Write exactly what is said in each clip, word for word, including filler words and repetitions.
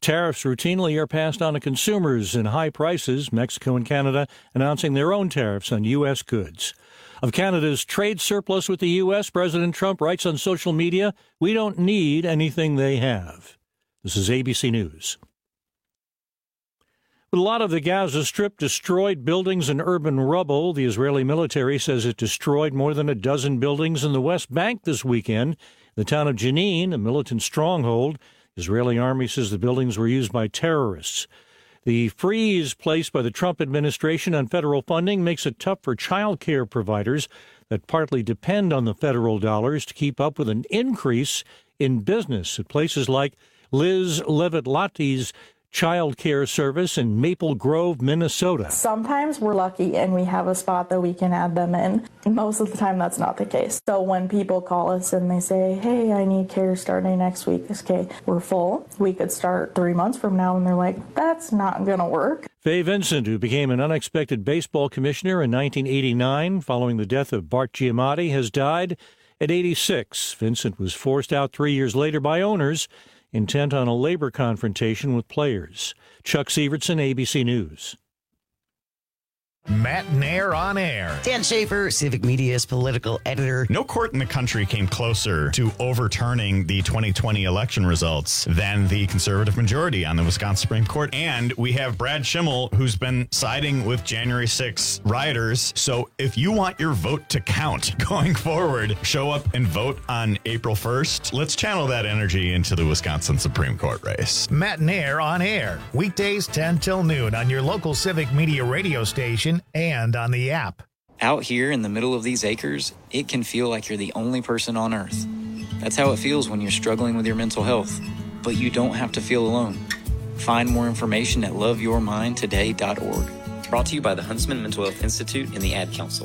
Tariffs routinely are passed on to consumers in high prices, Mexico and Canada announcing their own tariffs on U S goods. Of Canada's trade surplus with the U S, President Trump writes on social media, "We don't need anything they have." This is A B C News. With a lot of the Gaza Strip destroyed buildings and urban rubble, the Israeli military says it destroyed more than a dozen buildings in the West Bank this weekend. The town of Jenin, a militant stronghold, the Israeli army says the buildings were used by terrorists. The freeze placed by the Trump administration on federal funding makes it tough for child care providers that partly depend on the federal dollars to keep up with an increase in business at places like Liz Levitt-Latty's child care service in Maple Grove, Minnesota. Sometimes we're lucky and we have a spot that we can add them in. Most of the time that's not the case. So when people call us and they say, hey, I need care starting next week, okay, we're full. We could start three months from now, and they're like, that's not going to work. Fay Vincent, who became an unexpected baseball commissioner in nineteen eighty-nine following the death of Bart Giamatti, has died at eighty-six. Vincent was forced out three years later by owners intent on a labor confrontation with players. Chuck Sievertson, A B C News. Matt Nair on air. Dan Schaefer, Civic Media's political editor. No court in the country came closer to overturning the twenty twenty election results than the conservative majority on the Wisconsin Supreme Court. And we have Brad Schimmel, who's been siding with January sixth rioters. So if you want your vote to count going forward, show up and vote on April first. Let's channel that energy into the Wisconsin Supreme Court race. Matt Nair on air. Weekdays ten till noon on your local Civic Media radio station and on the app. Out here in the middle of these acres, it can feel like you're the only person on earth. That's how it feels when you're struggling with your mental health. But you don't have to feel alone. Find more information at love your mind today dot org. Brought to you by the Huntsman Mental Health Institute and the Ad Council.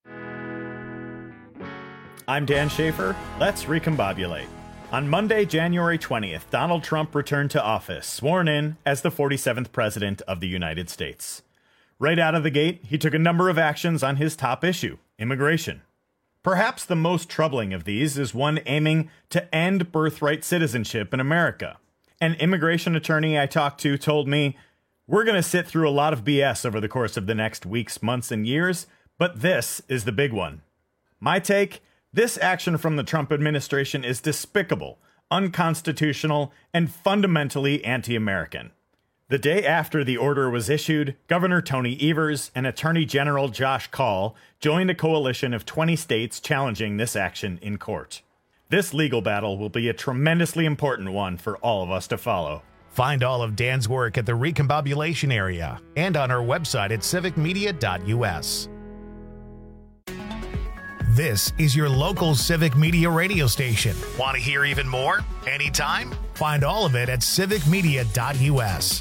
I'm Dan Schaefer. Let's recombobulate. On Monday, January twentieth, Donald Trump returned to office, sworn in as the forty-seventh President of the United States. Right out of the gate, he took a number of actions on his top issue, immigration. Perhaps the most troubling of these is one aiming to end birthright citizenship in America. An immigration attorney I talked to told me, "We're going to sit through a lot of B S over the course of the next weeks, months, and years, but this is the big one." My take, this action from the Trump administration is despicable, unconstitutional, and fundamentally anti-American. The day after the order was issued, Governor Tony Evers and Attorney General Josh Kaul joined a coalition of twenty states challenging this action in court. This legal battle will be a tremendously important one for all of us to follow. Find all of Dan's work at the Recombobulation area and on our website at civic media dot u s. This is your local Civic Media radio station. Want to hear even more? Anytime? Find all of it at civic media dot u s.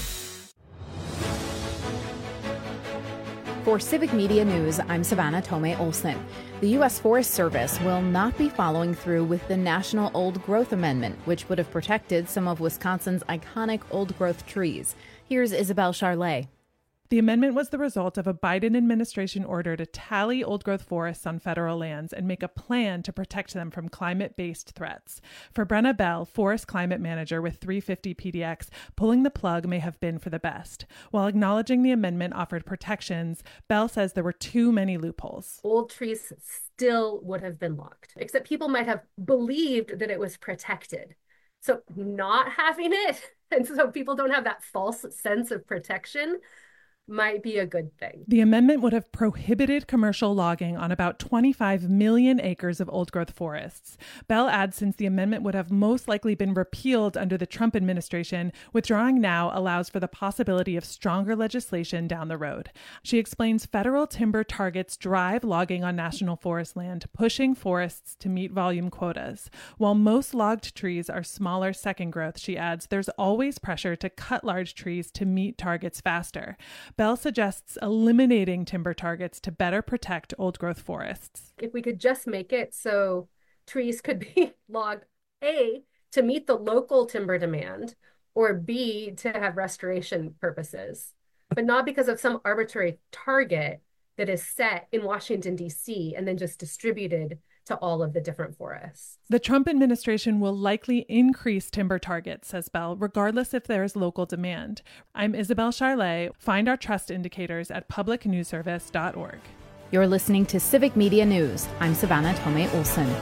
For Civic Media News, I'm Savannah Tomei Olson. The U S Forest Service will not be following through with the National Old Growth Amendment, which would have protected some of Wisconsin's iconic old-growth trees. Here's Isabel Charlet. The amendment was the result of a Biden administration order to tally old-growth forests on federal lands and make a plan to protect them from climate-based threats. For Brenna Bell, forest climate manager with three fifty P D X, pulling the plug may have been for the best. While acknowledging the amendment offered protections, Bell says there were too many loopholes. Old trees still would have been logged, except people might have believed that it was protected. So not having it, and so people don't have that false sense of protection, might be a good thing. The amendment would have prohibited commercial logging on about twenty-five million acres of old-growth forests. Bell adds since the amendment would have most likely been repealed under the Trump administration, withdrawing now allows for the possibility of stronger legislation down the road. She explains federal timber targets drive logging on national forest land, pushing forests to meet volume quotas. While most logged trees are smaller second growth, she adds, there's always pressure to cut large trees to meet targets faster. Bell suggests eliminating timber targets to better protect old-growth forests. If we could just make it so trees could be logged, A, to meet the local timber demand, or B, to have restoration purposes, but not because of some arbitrary target that is set in Washington, D C, and then just distributed to all of the different forests. The Trump administration will likely increase timber targets, says Bell, regardless if there is local demand. I'm Isabel Charlet. Find our trust indicators at public news service dot org. You're listening to Civic Media News. I'm Savannah Tomei Olson.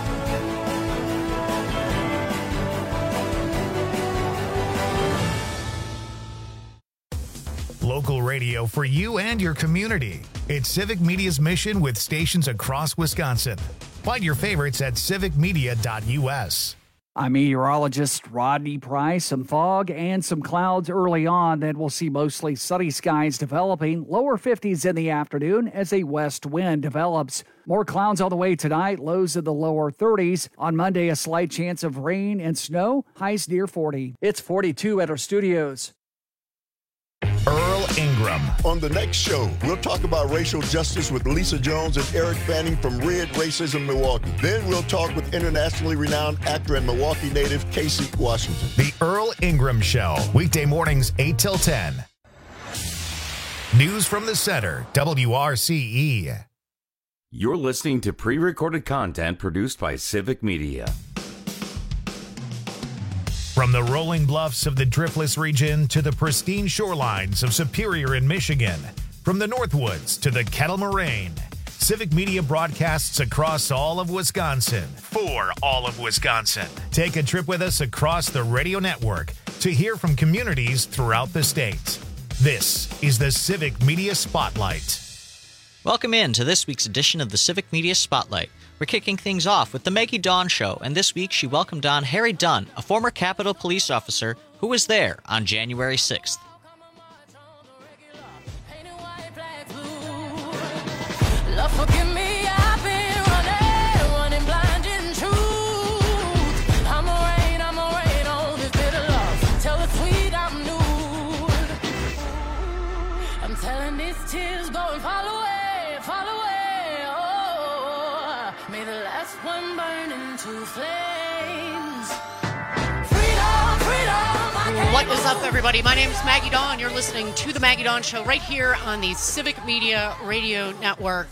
Local radio for you and your community. It's Civic Media's mission with stations across Wisconsin. Find your favorites at civic media dot u s. I'm meteorologist Rodney Price. Some fog and some clouds early on. Then we'll see mostly sunny skies developing. Lower fifties in the afternoon as a west wind develops. More clouds on the way tonight. Lows in the lower thirties. On Monday, a slight chance of rain and snow. Highs near forty. It's forty-two at our studios. Earl Ingram. On the next show, we'll talk about racial justice with Lisa Jones and Eric Fanning from Red Racism Milwaukee. Then we'll talk with internationally renowned actor and Milwaukee native Casey Washington. The Earl Ingram Show, weekday mornings eight till ten. News from the Center, W R C E. You're listening to pre-recorded content produced by Civic Media. From the rolling bluffs of the Driftless region to the pristine shorelines of Superior in Michigan, from the Northwoods to the Kettle Moraine, Civic Media broadcasts across all of Wisconsin for all of Wisconsin. Take a trip with us across the radio network to hear from communities throughout the state. This is the Civic Media Spotlight. Welcome in to this week's edition of the Civic Media Spotlight. We're kicking things off with the Maggie Dawn Show, and this week she welcomed on Harry Dunn, a former Capitol Police officer who was there on January sixth. Love, forgive me, I've been running, running blind in truth. I'm a rain, I'm a rain on this bitter love. Tell the sweet I'm nude. I'm telling these tears go and fall away, fall away. May the last one burn into flames. Freedom, freedom. What is up, everybody? My name is Maggie Dawn. You're listening to the Maggie Dawn Show right here on the Civic Media Radio Network.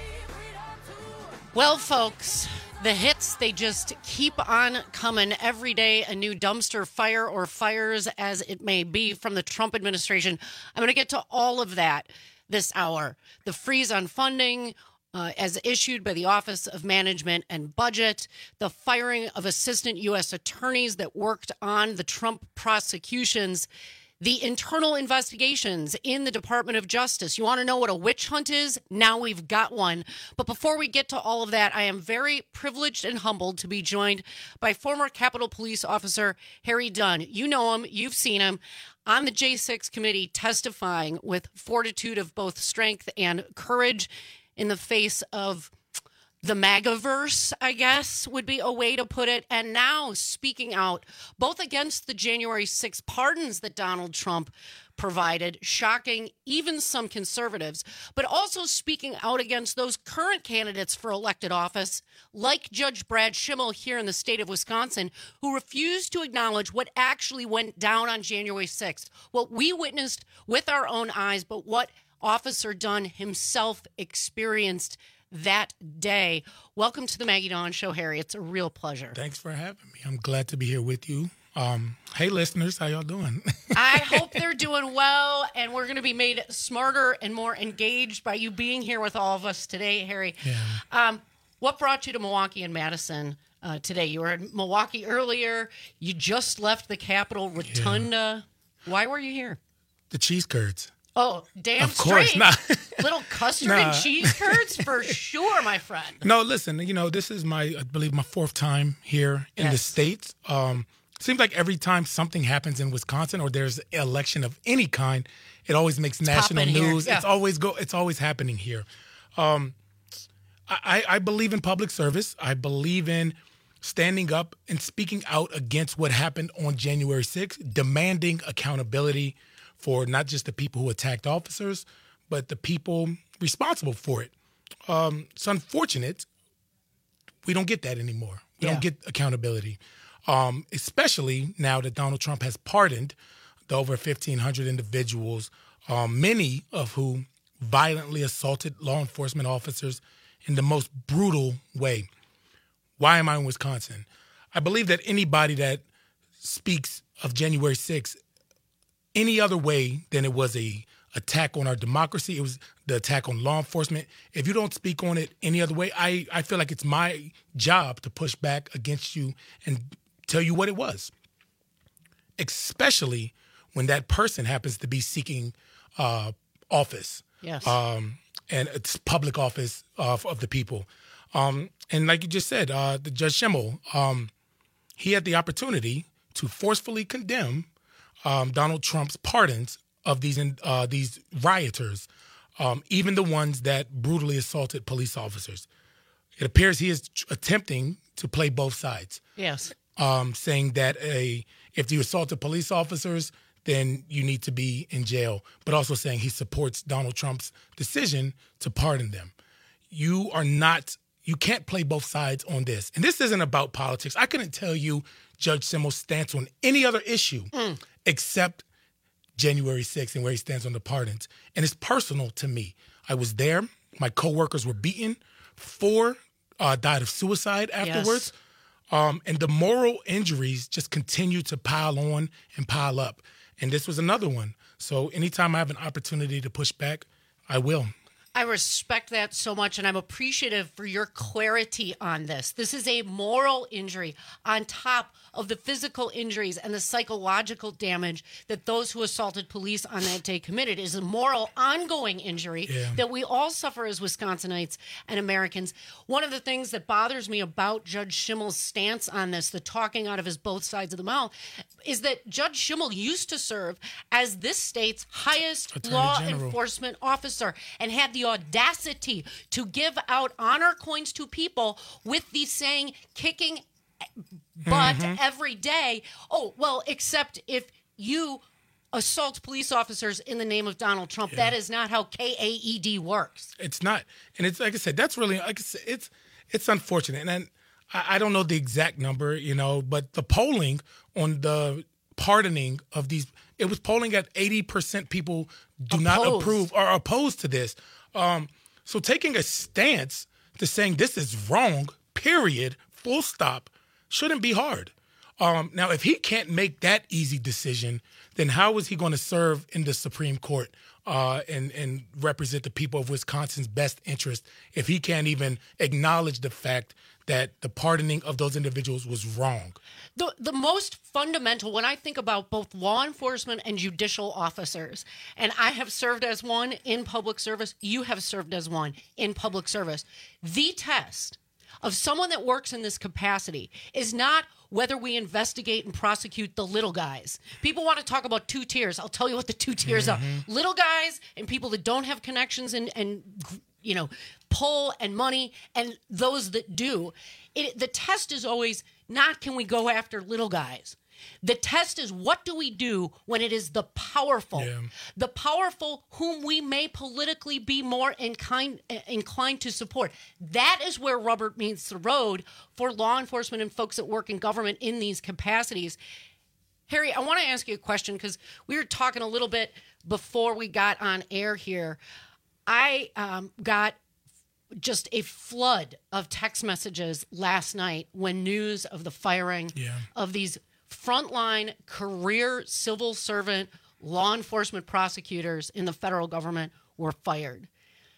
Well, folks, the hits, they just keep on coming every day. A new dumpster fire or fires, as it may be, from the Trump administration. I'm going to get to all of that this hour. The freeze on funding, Uh, as issued by the Office of Management and Budget, the firing of assistant U S attorneys that worked on the Trump prosecutions, the internal investigations in the Department of Justice. You want to know what a witch hunt is? Now we've got one. But before we get to all of that, I am very privileged and humbled to be joined by former Capitol Police Officer Harry Dunn. You know him. You've seen him on the J six committee testifying with fortitude of both strength and courage in the face of the MAGAverse, I guess, would be a way to put it. And now speaking out both against the January sixth pardons that Donald Trump provided, shocking even some conservatives, but also speaking out against those current candidates for elected office, like Judge Brad Schimmel here in the state of Wisconsin, who refused to acknowledge what actually went down on January sixth, what we witnessed with our own eyes, but what Officer Dunn himself experienced that day. Welcome to the Maggie Dawn Show, Harry. It's a real pleasure. Thanks for having me. I'm glad to be here with you. Um, hey, listeners, how y'all doing? I hope they're doing well, and we're going to be made smarter and more engaged by you being here with all of us today, Harry. Yeah. Um, what brought you to Milwaukee and Madison uh, today? You were in Milwaukee earlier. You just left the Capitol Rotunda. Yeah. Why were you here? The cheese curds. Oh, damn of course, straight. Nah. Little custard nah. and cheese curds for sure, my friend. No, listen, you know, this is my, I believe, my fourth time here in yes. the States. Um, seems like every time something happens in Wisconsin or there's an election of any kind, it always makes it's national news. Yeah. It's always go. It's always happening here. Um, I, I believe in public service. I believe in standing up and speaking out against what happened on January sixth, demanding accountability for not just the people who attacked officers, but the people responsible for it. Um, it's unfortunate we don't get that anymore. We yeah. don't get accountability, um, especially now that Donald Trump has pardoned the over fifteen hundred individuals, um, many of whom violently assaulted law enforcement officers in the most brutal way. Why am I in Wisconsin? I believe that anybody that speaks of January sixth any other way than it was a attack on our democracy, it was the attack on law enforcement. If you don't speak on it any other way, I, I feel like it's my job to push back against you and tell you what it was, especially when that person happens to be seeking uh, office. Yes. Um, and it's public office of, of the people. Um, and like you just said, uh, the Judge Schimmel, um, he had the opportunity to forcefully condemn um, Donald Trump's pardons of these uh, these rioters, um, even the ones that brutally assaulted police officers. It appears he is attempting to play both sides. Yes. Um, saying that a if you assaulted police officers, then you need to be in jail, but also saying he supports Donald Trump's decision to pardon them. You are not, you can't play both sides on this. And this isn't about politics. I couldn't tell you Judge Schimmel's stance on any other issue Mm. except January sixth and where he stands on the pardons. And it's personal to me. I was there. My coworkers were beaten. Four uh, died of suicide afterwards. Yes. Um, and the moral injuries just continue to pile on and pile up. And this was another one. So anytime I have an opportunity to push back, I will. I respect that so much, and I'm appreciative for your clarity on this. This is a moral injury on top of the physical injuries and the psychological damage that those who assaulted police on that day committed. It is a moral, ongoing injury Yeah. that we all suffer as Wisconsinites and Americans. One of the things that bothers me about Judge Schimmel's stance on this, the talking out of his both sides of the mouth, is that Judge Schimmel used to serve as this state's highest Attorney law General. enforcement officer and had the audacity to give out honor coins to people with the saying, kicking butt Mm-hmm. every day. Oh, well, except if you assault police officers in the name of Donald Trump. That is not how K A E D works. It's not. And it's like I said, that's really, like I said, it's, it's unfortunate. And then I, I don't know the exact number, you know, but the polling on the pardoning of these, it was polling at eighty percent people do not Opposed. approve or opposed to this. Um, so taking a stance to saying this is wrong, period, full stop, shouldn't be hard. Um, now, if he can't make that easy decision, then how is he going to serve in the Supreme Court uh, and, and represent the people of Wisconsin's best interest if he can't even acknowledge the fact that the pardoning of those individuals was wrong? The, the most fundamental, when I think about both law enforcement and judicial officers, and I have served as one in public service, you have served as one in public service, the test of someone that works in this capacity is not whether we investigate and prosecute the little guys. People want to talk about two tiers. I'll tell you what the two tiers are. Little guys and people that don't have connections and, and you know, pull and money, and those that do. It, the test is always not can we go after little guys. The test is what do we do when it is the powerful, Yeah. the powerful whom we may politically be more inclined, inclined to support. That is where rubber meets the road for law enforcement and folks that work in government in these capacities. Harry, I want to ask you a question because we were talking a little bit before we got on air here. I um, got just a flood of text messages last night when news of the firing Yeah. of these frontline career civil servant law enforcement prosecutors in the federal government were fired.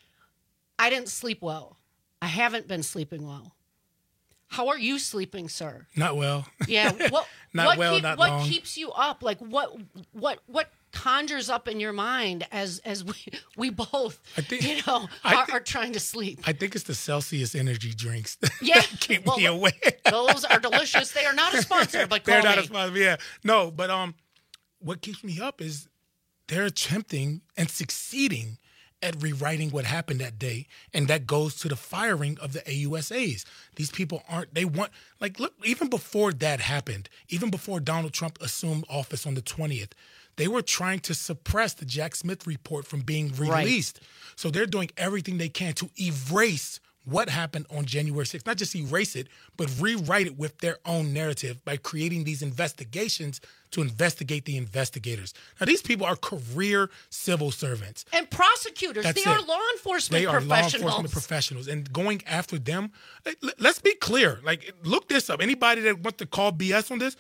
I didn't sleep well. I haven't been sleeping well. How are you sleeping, sir? Not well. Yeah. What, Not what well, keep- not what long. keeps you up? Like what what what conjures up in your mind as as we we both I think- you know I are, thi- are trying to sleep? I think it's the Celsius energy drinks Yeah. that keep Well, me awake. Those are delicious. They are not a sponsor, but call They're not me. a sponsor. Yeah. No, but um, what keeps me up is they're attempting and succeeding at rewriting what happened that day, and that goes to the firing of the A U S As. These people aren't, they want, like, look, even before that happened, even before Donald Trump assumed office on the twentieth, they were trying to suppress the Jack Smith report from being Right. released. So they're doing everything they can to erase what happened on January sixth, not just erase it, but rewrite it with their own narrative by creating these investigations to investigate the investigators. Now, these people are career civil servants. And prosecutors. That's they it. are law enforcement They are professionals. law enforcement professionals. And going after them, let's be clear. Like, look this up. Anybody that wants to call B S on this,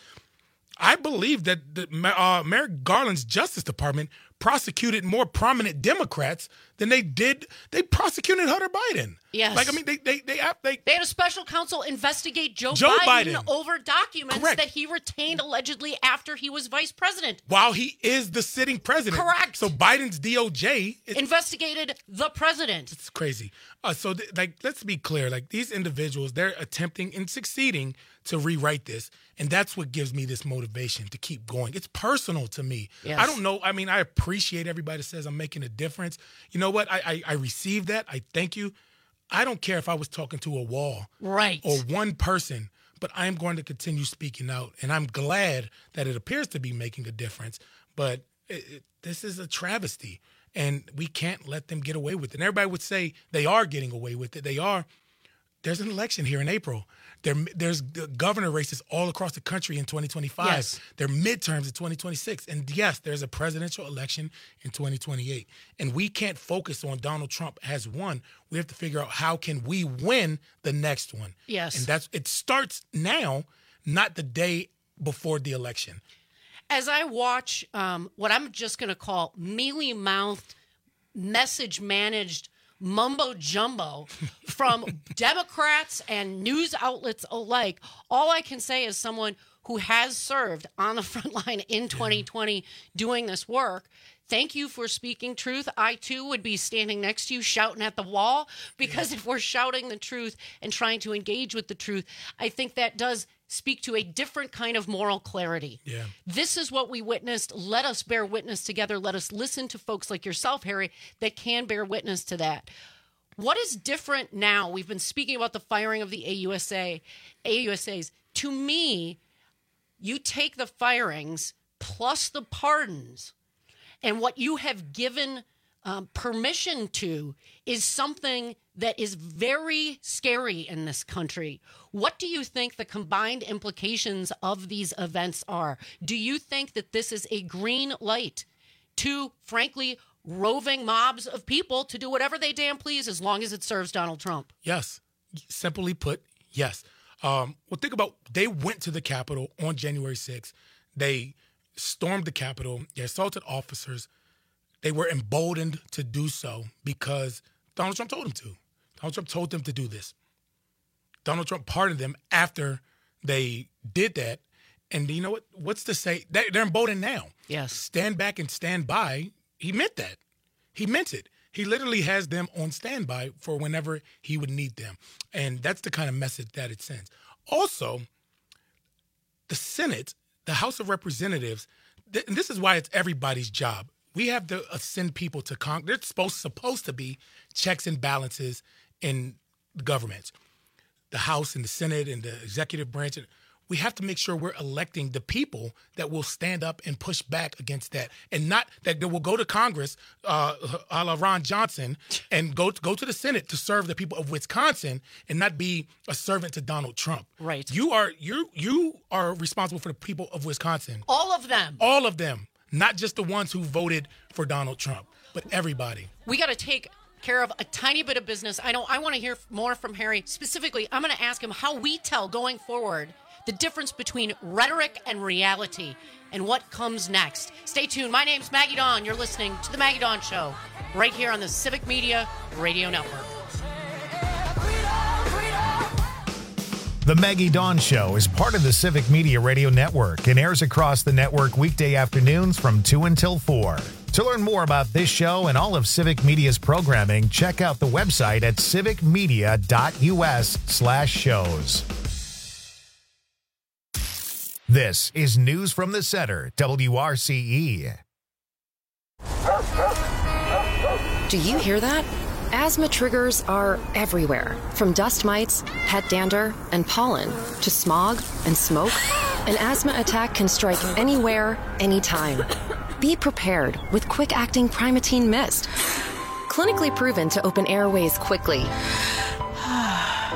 I believe that the, uh, Merrick Garland's Justice Department prosecuted more prominent Democrats than they did. They prosecuted Hunter Biden. Yes. Like, I mean, they they they they, they had a special counsel investigate Joe, Joe Biden, Biden. over documents Correct. that he retained allegedly after he was vice president. While he is the sitting president. Correct. So Biden's D O J is, investigated the president. It's crazy. Uh, so, th- like, let's be clear. Like, these individuals, they're attempting and succeeding to rewrite this. And that's what gives me this motivation to keep going. It's personal to me. Yes. I don't know. I mean, I appreciate everybody that says I'm making a difference. You know what? I, I, I receive that. I thank you. I don't care if I was talking to a wall. Right. Or one person. But I'm going to continue speaking out. And I'm glad that it appears to be making a difference. But it, it, this is a travesty. And we can't let them get away with it. And everybody would say they are getting away with it. They are. There's an election here in April. There, there's governor races all across the country in twenty twenty-five. Yes. There are midterms in twenty twenty-six. And yes, there's a presidential election in twenty twenty-eight. And we can't focus on Donald Trump has won. We have to figure out how can we win the next one. Yes. And that's it starts now, not the day before the election. As I watch um, what I'm just going to call mealy-mouthed, message-managed mumbo jumbo from Democrats and news outlets alike, all I can say as someone who has served on the front line in twenty twenty doing this work, thank you for speaking truth. I, too, would be standing next to you shouting at the wall, because if we're shouting the truth and trying to engage with the truth, I think that does speak to a different kind of moral clarity. Yeah. This is what we witnessed. Let us bear witness together. Let us listen to folks like yourself, Harry, that can bear witness to that. What is different now? We've been speaking about the firing of the A U S A, A U S As. To me, you take the firings plus the pardons, and what you have given um, permission to is something that is very scary in this country. What do you think the combined implications of these events are? Do you think that this is a green light to, frankly, roving mobs of people to do whatever they damn please as long as it serves Donald Trump? Yes. Simply put, yes. Um, well, think about, they went to the Capitol on January sixth. They stormed the Capitol. They assaulted officers. They were emboldened to do so because Donald Trump told them to. Donald Trump told them to do this. Donald Trump pardoned them after they did that. And you know what? What's to say? They're emboldened now. Yes. Stand back and stand by. He meant that. He meant it. He literally has them on standby for whenever he would need them. And that's the kind of message that it sends. Also, the Senate, the House of Representatives, th- and this is why it's everybody's job. We have to uh, send people to Congress. There's supposed, supposed to be checks and balances in the government, the House and the Senate and the executive branch. We have to make sure we're electing the people that will stand up and push back against that, and not that they will go to Congress, uh, a la Ron Johnson, and go to, go to the Senate to serve the people of Wisconsin and not be a servant to Donald Trump. Right. You are you you are responsible for the people of Wisconsin. All of them. All of them, not just the ones who voted for Donald Trump, but everybody. We got to take care of a tiny bit of business. I know I want to hear more from Harry. Specifically, I'm going to ask him how we tell going forward the difference between rhetoric and reality and what comes next. Stay tuned. My name's Maggie Dawn. You're listening to The Maggie Dawn Show right here on the Civic Media Radio Network. The Maggie Dawn Show is part of the Civic Media Radio Network and airs across the network weekday afternoons from two until four. To learn more about this show and all of Civic Media's programming, check out the website at civicmedia.us slash shows. This is News from the Center, W R C E. Do you hear that? Asthma triggers are everywhere, from dust mites, pet dander, and pollen, to smog and smoke. An asthma attack can strike anywhere, anytime. Be prepared with quick-acting Primatene Mist. Clinically proven to open airways quickly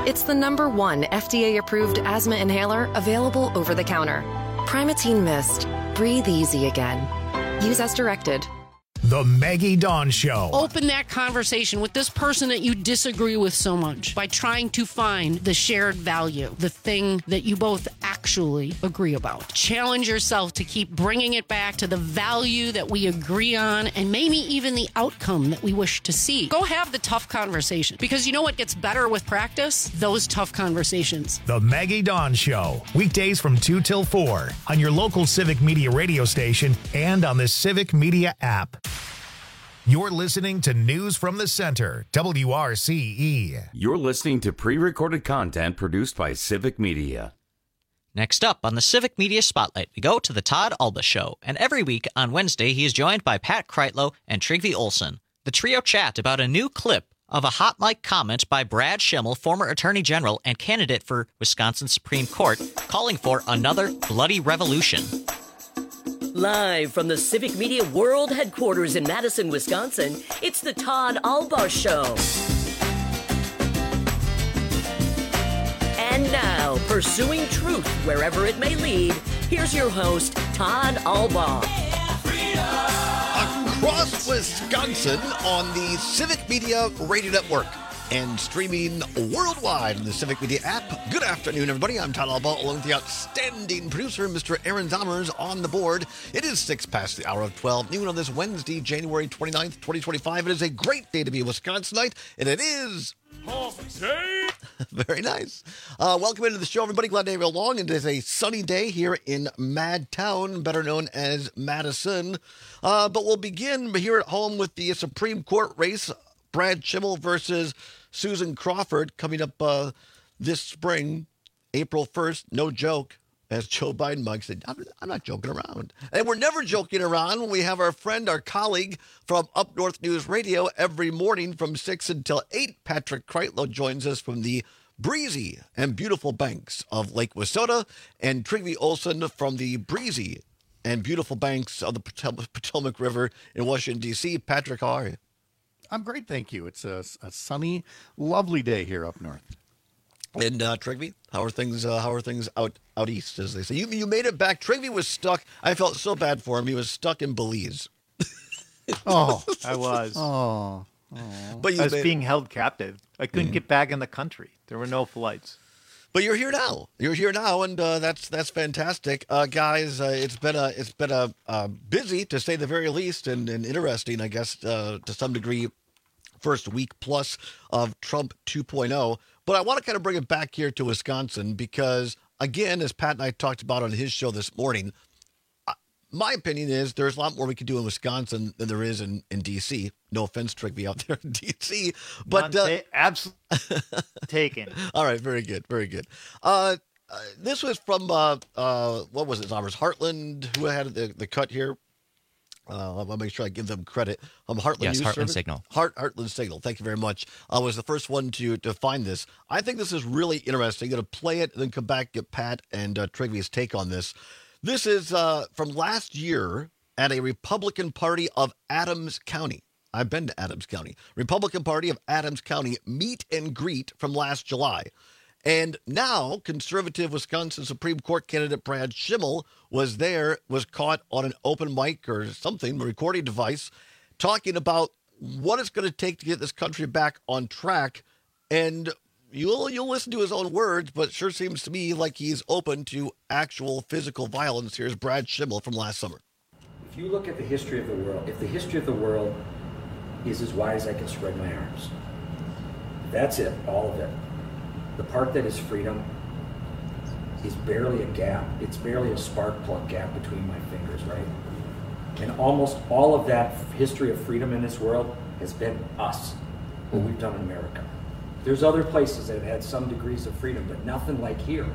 It's the number one F D A-approved asthma inhaler available over the counter. Primatene Mist. Breathe easy again. Use as directed. The Maggie Dawn Show. Open that conversation with this person that you disagree with so much by trying to find the shared value, the thing that you both actually agree about. Challenge yourself to keep bringing it back to the value that we agree on and maybe even the outcome that we wish to see. Go have the tough conversation, because you know what gets better with practice? Those tough conversations. The Maggie Dawn Show. Weekdays from two till four on your local Civic Media radio station and on the Civic Media app. You're listening to News from the Center, W R C E. You're listening to pre-recorded content produced by Civic Media. Next up on the Civic Media Spotlight, we go to the Todd Alba Show, and every week on Wednesday he is joined by Pat Kreitlow and Trygve Olsen. The trio chat about a new clip of a hot mic comment by Brad Schimmel, former Attorney General and candidate for Wisconsin Supreme Court, calling for another bloody revolution. Live from the Civic Media World Headquarters in Madison, Wisconsin, it's the Todd Alba Show. And now, pursuing truth wherever it may lead, here's your host, Todd Alba. Across Wisconsin on the Civic Media Radio Network and streaming worldwide on the Civic Media app. Good afternoon, everybody. I'm Todd Alba, along with the outstanding producer, Mister Aaron Zommers, on the board. It is six past the hour of twelve noon on this Wednesday, January twenty-ninth, twenty twenty-five. It is a great day to be a Wisconsinite, and it is... Very nice. Uh, welcome into the show, everybody. Glad to have you along. It is a sunny day here in Madtown, better known as Madison. Uh, but we'll begin here at home with the Supreme Court race. Brad Schimmel versus Susan Crawford coming up uh, this spring, April first. No joke, as Joe Biden mug said. I'm, I'm not joking around. And we're never joking around when we have our friend, our colleague from Up North News Radio every morning from six until eight. Patrick Kreitlow joins us from the breezy and beautiful banks of Lake Wissota, and Trygve Olsen from the breezy and beautiful banks of the Potomac River in Washington, D C. Patrick, how are you? I'm great, thank you. It's a, a sunny, lovely day here up north. And uh, Trygve, how are things? Uh, how are things out out east, as they say? You you made it back. Trygve was stuck. I felt so bad for him. He was stuck in Belize. Oh, I was. Oh, oh. But you I was made... being held captive. I couldn't mm. get back in the country. There were no flights. But you're here now. You're here now, and uh, that's that's fantastic, uh, guys. Uh, it's been a it's been a uh, busy, to say the very least, and, and interesting, I guess, uh, to some degree. First week plus of Trump two point oh. But I want to kind of bring it back here to Wisconsin because, again, as Pat and I talked about on his show this morning, uh, my opinion is there's a lot more we could do in Wisconsin than there is in, in D C. No offense, Trygve, out there in D C. But uh, absolutely taken. All right, very good, very good. Uh, uh, this was from, uh, uh, what was it, Zommers? Heartland, who had the, the cut here. Uh, I'll make sure I give them credit. Um, Heartland yes, News Heartland Service? Signal. Heart, Heartland Signal. Thank you very much. I uh, was the first one to to find this. I think this is really interesting. I'm going to play it and then come back, get Pat and uh, Trygve's take on this. This is uh, from last year at a Republican Party of Adams County. I've been to Adams County. Republican Party of Adams County meet and greet from last July. And now, conservative Wisconsin Supreme Court candidate Brad Schimmel was there, was caught on an open mic or something, a recording device, talking about what it's going to take to get this country back on track. And you'll you'll listen to his own words, but it sure seems to me like he's open to actual physical violence. Here's Brad Schimmel from last summer. If you look at the history of the world, if the history of the world is as wide as I can spread my arms, that's it, all of it. The part that is freedom is barely a gap. It's barely a spark plug gap between my fingers, right? And almost all of that history of freedom in this world has been us, what we've done in America. There's other places that have had some degrees of freedom, but nothing like here.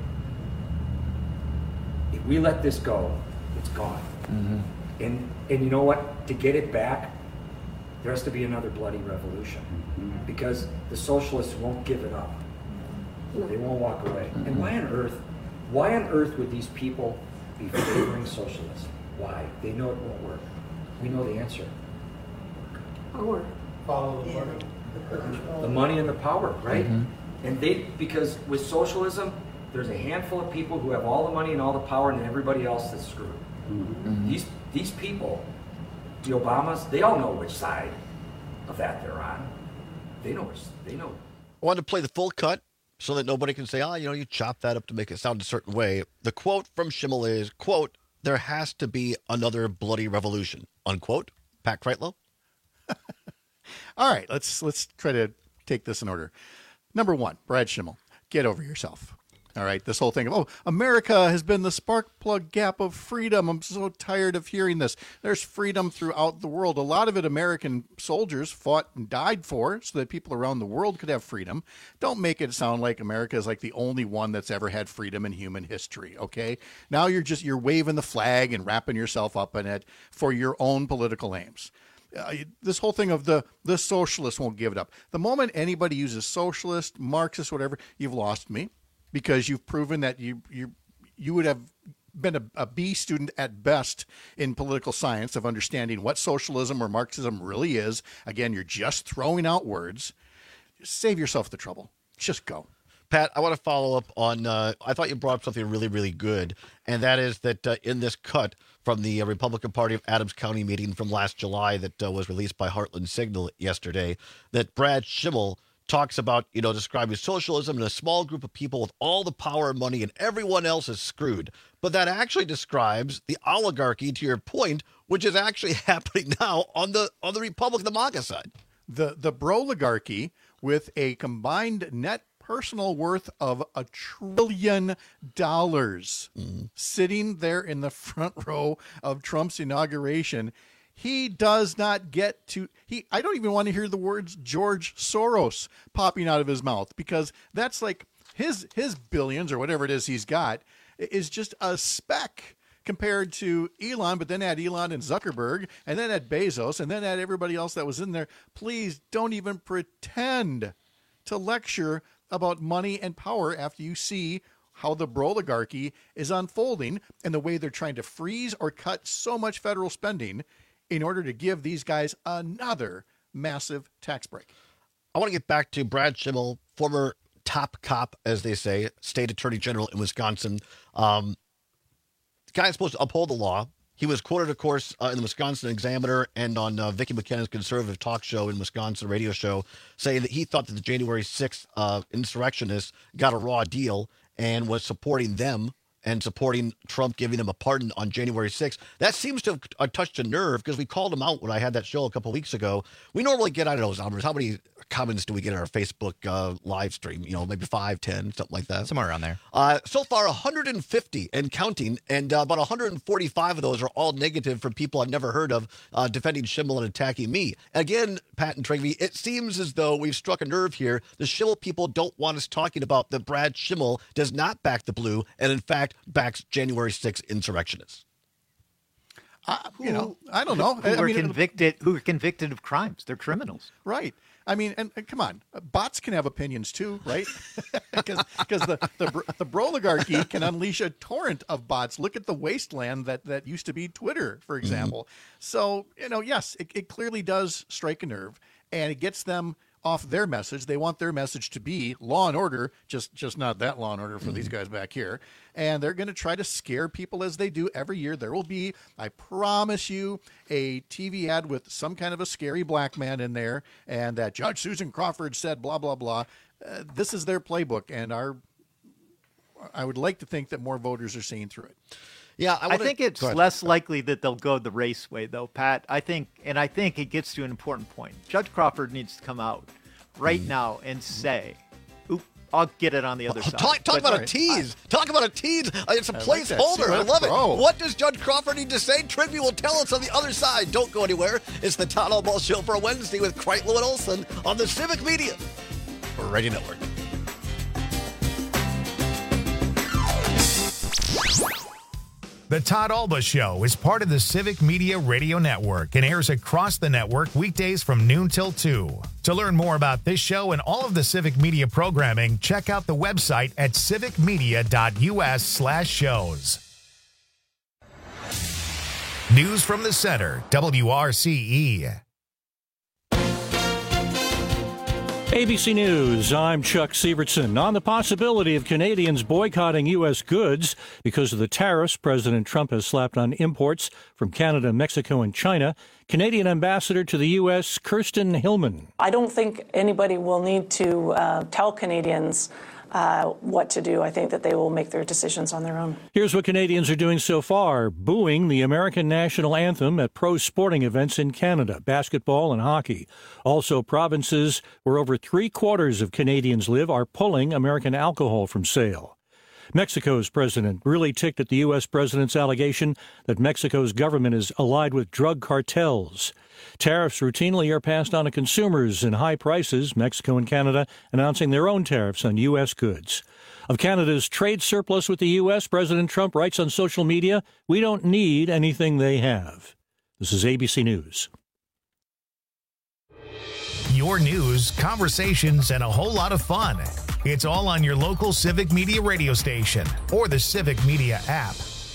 If we let this go, it's gone. Mm-hmm. And and you know what? To get it back, there has to be another bloody revolution. Mm-hmm. Because the socialists won't give it up. They won't walk away. Mm-hmm. And why on earth, why on earth would these people be favoring socialism? Why? They know it won't work. We know the answer. Power. Follow the money. The money and the power, right? Mm-hmm. And they, because with socialism, there's a handful of people who have all the money and all the power, and then everybody else is screwed. Mm-hmm. These these people, the Obamas, they all know which side of that they're on. They know which, they know. I wanted to play the full cut so that nobody can say, oh, you know, you chop that up to make it sound a certain way. The quote from Schimmel is, quote, "There has to be another bloody revolution," unquote. Pat Kreitlow? All right, let's let's try to take this in order. Number one, Brad Schimmel, get over yourself. All right, this whole thing of, oh, America has been the spark plug gap of freedom. I'm so tired of hearing this. There's freedom throughout the world. A lot of it American soldiers fought and died for so that people around the world could have freedom. Don't make it sound like America is like the only one that's ever had freedom in human history, okay? Now you're just, you're waving the flag and wrapping yourself up in it for your own political aims. Uh, this whole thing of the, the socialists won't give it up. The moment anybody uses socialist, Marxist, whatever, you've lost me. Because you've proven that you you you would have been a, a B student at best in political science of understanding what socialism or Marxism really is. Again, you're just throwing out words. Save yourself the trouble. Just go. Pat, I want to follow up on, uh, I thought you brought up something really, really good, and that is that uh, in this cut from the uh, Republican Party of Adams County meeting from last July that uh, was released by Heartland Signal yesterday, that Brad Schimmel talks about, you know, describing socialism in a small group of people with all the power and money and everyone else is screwed. But that actually describes the oligarchy, to your point, which is actually happening now on the on the Republican, the MAGA side. The, the broligarchy with a combined net personal worth of a trillion dollars mm-hmm. sitting there in the front row of Trump's inauguration. He does not get to, he. I don't even want to hear the words George Soros popping out of his mouth, because that's like his his billions or whatever it is he's got is just a speck compared to Elon, but then add Elon and Zuckerberg, and then add Bezos, and then add everybody else that was in there. Please don't even pretend to lecture about money and power after you see how the broligarchy is unfolding and the way they're trying to freeze or cut so much federal spending in order to give these guys another massive tax break. I want to get back to Brad Schimmel, former top cop, as they say, state attorney general in Wisconsin. Um, the guy is supposed to uphold the law. He was quoted, of course, uh, in the Wisconsin Examiner and on uh, Vicki McKennon's conservative talk show in Wisconsin radio show, saying that he thought that the January sixth uh, insurrectionists got a raw deal and was supporting them and supporting Trump giving him a pardon on January sixth. That seems to have uh, touched a nerve, because we called him out when I had that show a couple of weeks ago. We normally get, I don't know, numbers. How many comments do we get on our Facebook uh, live stream? You know, maybe five, ten, something like that. Somewhere around there. Uh, so far, one hundred fifty and counting, and uh, about one hundred forty-five of those are all negative from people I've never heard of uh, defending Schimmel and attacking me. Again, Pat and Travey, it seems as though we've struck a nerve here. The Schimmel people don't want us talking about that Brad Schimmel does not back the blue, and in fact backs January sixth insurrectionists. Uh, you know, I don't know. Who I were mean, convicted? Who were convicted of crimes? They're criminals, right? I mean, and, and come on, bots can have opinions too, right? Because because the the the broligarchy can unleash a torrent of bots. Look at the wasteland that that used to be Twitter, for example. Mm-hmm. So you know, yes, it, it clearly does strike a nerve, and it gets them off their message. They want their message to be law and order, just just not that law and order for mm-hmm. these guys back here. And they're going to try to scare people as they do every year. There will be, I promise you, a T V ad with some kind of a scary black man in there, and that Judge Susan Crawford said blah, blah, blah. Uh, this is their playbook, and our I would like to think that more voters are seeing through it. Yeah, I, I think it's less likely that they'll go the race way, though, Pat. I think, and I think it gets to an important point. Judge Crawford needs to come out right mm. now and say, "Oop, I'll get it on the other well, side." Talk, talk about right. a tease. I, talk about a tease. It's a placeholder. Like I love it. What does Judge Crawford need to say? Tribune will tell us on the other side. Don't go anywhere. It's the Todd Albaugh Show for Wednesday with Kreitlow and Olson on the Civic Media Radio Network. The Todd Albaugh Show is part of the Civic Media Radio Network and airs across the network weekdays from noon till two. To learn more about this show and all of the Civic Media programming, check out the website at civicmedia.us slash shows. News from the Center, W R C E. A B C News, I'm Chuck Sievertson. On the possibility of Canadians boycotting U S goods because of the tariffs President Trump has slapped on imports from Canada, Mexico, and China, Canadian Ambassador to the U S, Kirsten Hillman. I don't think anybody will need to uh, tell Canadians uh, what to do. I think that they will make their decisions on their own. Here's what Canadians are doing so far: booing the American national anthem at pro sporting events in Canada, basketball and hockey. Also, provinces where over three quarters of Canadians live are pulling American alcohol from sale. Mexico's president really ticked at the U S president's allegation that Mexico's government is allied with drug cartels. Tariffs routinely are passed on to consumers in high prices, Mexico and Canada announcing their own tariffs on U S goods. Of Canada's trade surplus with the U S, President Trump writes on social media, "We don't need anything they have." This is A B C News. Your news, conversations, and a whole lot of fun. It's all on your local Civic Media radio station or the Civic Media app.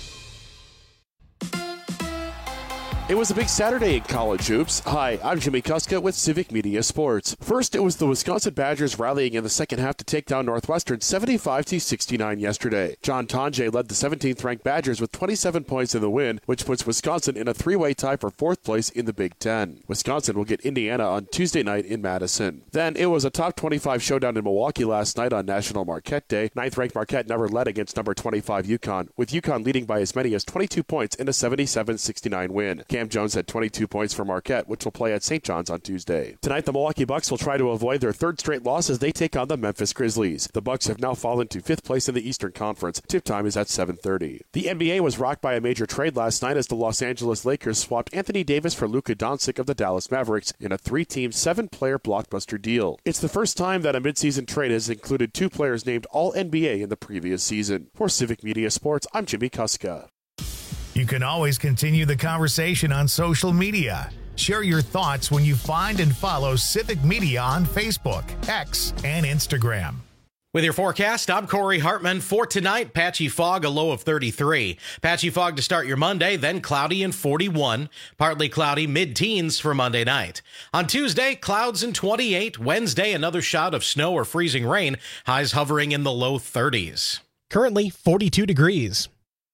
It was a big Saturday in college hoops. Hi, I'm Jimmy Kuska with Civic Media Sports. First, it was the Wisconsin Badgers rallying in the second half to take down Northwestern seventy-five to sixty-nine yesterday. John Tonje led the seventeenth-ranked Badgers with twenty-seven points in the win, which puts Wisconsin in a three-way tie for fourth place in the Big Ten. Wisconsin will get Indiana on Tuesday night in Madison. Then, it was a top twenty-five showdown in Milwaukee last night on National Marquette Day. Ninth-ranked Marquette never led against number twenty-five UConn, with UConn leading by as many as twenty-two points in a seventy-seven sixty-nine win. Cam Jones had twenty-two points for Marquette, which will play at Saint John's on Tuesday. Tonight, the Milwaukee Bucks will try to avoid their third straight loss as they take on the Memphis Grizzlies. The Bucks have now fallen to fifth place in the Eastern Conference. Tip time is at seven thirty. The N B A was rocked by a major trade last night as the Los Angeles Lakers swapped Anthony Davis for Luka Doncic of the Dallas Mavericks in a three-team, seven-player blockbuster deal. It's the first time that a midseason trade has included two players named All N B A in the previous season. For Civic Media Sports, I'm Jimmy Kuska. You can always continue the conversation on social media. Share your thoughts when you find and follow Civic Media on Facebook, X, and Instagram. With your forecast, I'm Corey Hartman. For tonight, patchy fog, a low of thirty-three. Patchy fog to start your Monday, then cloudy and forty-one. Partly cloudy, mid-teens for Monday night. On Tuesday, clouds and twenty-eight. Wednesday, another shot of snow or freezing rain. Highs hovering in the low thirties. Currently forty-two degrees.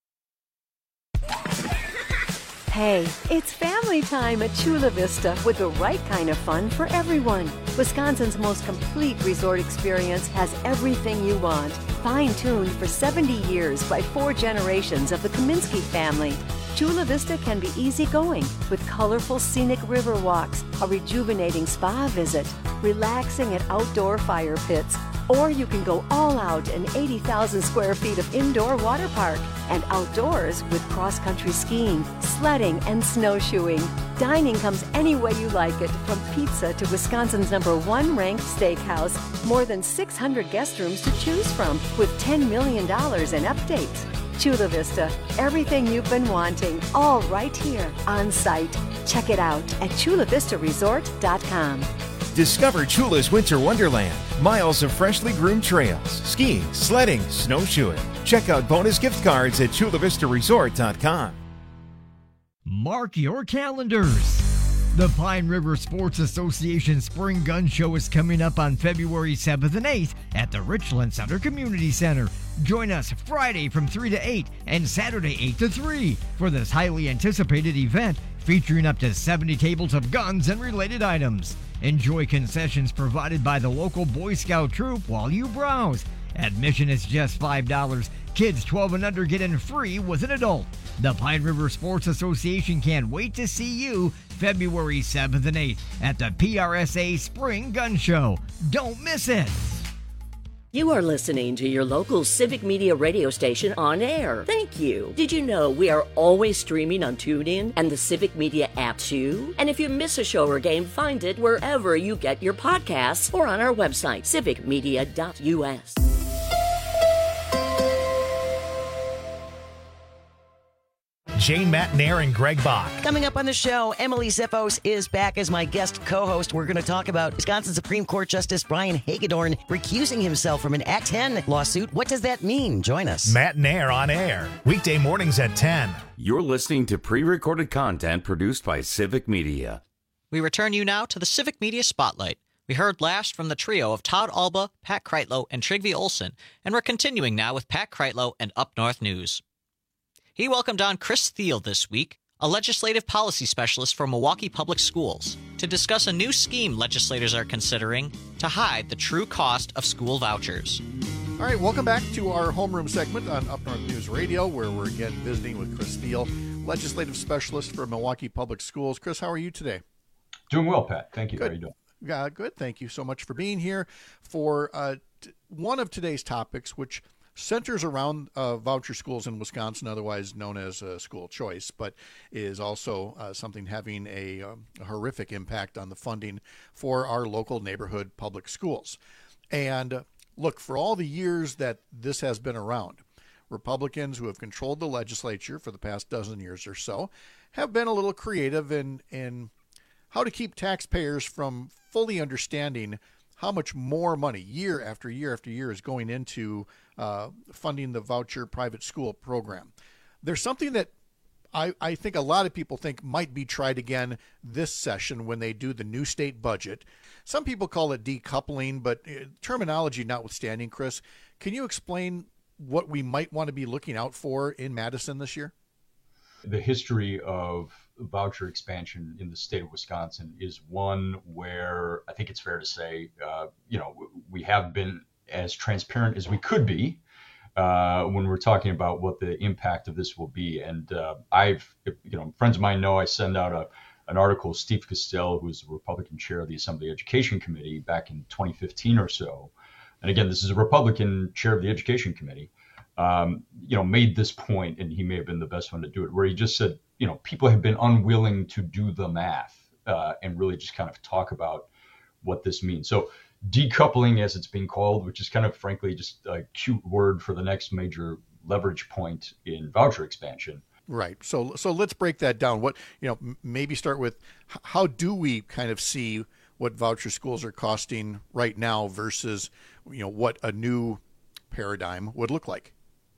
Hey, it's family time at Chula Vista with the right kind of fun for everyone. Wisconsin's most complete resort experience has everything you want. Fine-tuned for seventy years by four generations of the Kaminsky family. Chula Vista can be easygoing with colorful scenic river walks, a rejuvenating spa visit, relaxing at outdoor fire pits, or you can go all out in eighty thousand square feet of indoor water park and outdoors with cross-country skiing, sledding, and snowshoeing. Dining comes any way you like it, from pizza to Wisconsin's number one ranked steakhouse. More than six hundred guest rooms to choose from with ten million dollars in updates. Chula Vista, everything you've been wanting, all right here on site. Check it out at chula vista resort dot com. Discover Chula's Winter Wonderland. Miles of freshly groomed trails, skiing, sledding, snowshoeing. Check out bonus gift cards at chula vista resort dot com. Mark your calendars. The Pine River Sports Association Spring Gun Show is coming up on February seventh and eighth at the Richland Center Community Center. Join us Friday from three to eight and Saturday eight to three for this highly anticipated event featuring up to seventy tables of guns and related items. Enjoy concessions provided by the local Boy Scout troop while you browse. Admission is just five dollars. Kids twelve and under get in free with an adult. The Pine River Sports Association can't wait to see you February seventh and eighth at the P R S A Spring Gun Show. Don't miss it. You are listening to your local Civic Media radio station on air. Thank you. Did you know we are always streaming on TuneIn and the Civic Media app too? And if you miss a show or game, find it wherever you get your podcasts or on our website, civic media dot U S. Jane Matnair and Greg Bach. Coming up on the show, Emily Ziffos is back as my guest co-host. We're going to talk about Wisconsin Supreme Court Justice Brian Hagedorn recusing himself from an Act ten lawsuit. What does that mean? Join us. Matnair on air, weekday mornings at ten. You're listening to pre-recorded content produced by Civic Media. We return you now to the Civic Media Spotlight. We heard last from the trio of Todd Alba, Pat Kreitlow, and Trygve Olsen, and we're continuing now with Pat Kreitlow and Up North News. He welcomed on Chris Thiel this week, a legislative policy specialist for Milwaukee Public Schools, to discuss a new scheme legislators are considering to hide the true cost of school vouchers. All right, welcome back to our homeroom segment on Up North News Radio, where we're again visiting with Chris Thiel, legislative specialist for Milwaukee Public Schools. Chris, how are you today? Doing well, Pat. Thank you. Good. How are you doing? Uh, good. Thank you so much for being here for uh, t- one of today's topics, which centers around uh, voucher schools in Wisconsin, otherwise known as uh, school choice, but is also uh, something having a, um, a horrific impact on the funding for our local neighborhood public schools. And uh, look, for all the years that this has been around, Republicans who have controlled the legislature for the past dozen years or so have been a little creative in in how to keep taxpayers from fully understanding how much more money year after year after year is going into uh, funding the voucher private school program. There's something that I, I think a lot of people think might be tried again this session when they do the new state budget. Some people call it decoupling, but terminology notwithstanding, Chris, can you explain what we might want to be looking out for in Madison this year? The history of voucher expansion in the state of Wisconsin is one where I think it's fair to say, uh, you know, we have been as transparent as we could be uh, when we're talking about what the impact of this will be. And uh, I've, you know, friends of mine know I send out a an article, Steve Costello, who is the Republican chair of the Assembly Education Committee back in twenty fifteen or so. And again, this is a Republican chair of the Education Committee. Um, you know, made this point, and he may have been the best one to do it, where he just said, you know, people have been unwilling to do the math uh, and really just kind of talk about what this means. So decoupling, as it's being called, which is kind of frankly just a cute word for the next major leverage point in voucher expansion. Right. So so let's break that down. What, you know, m- maybe start with how do we kind of see what voucher schools are costing right now versus, you know, what a new paradigm would look like?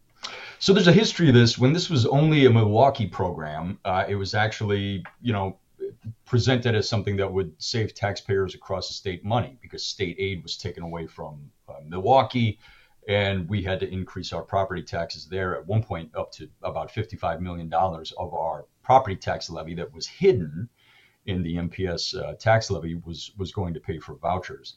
So there's a history of this. When this was only a Milwaukee program, uh, it was actually, you know, presented as something that would save taxpayers across the state money because state aid was taken away from uh, Milwaukee, and we had to increase our property taxes there at one point up to about fifty-five million dollars of our property tax levy that was hidden in the M P S uh, tax levy was was going to pay for vouchers.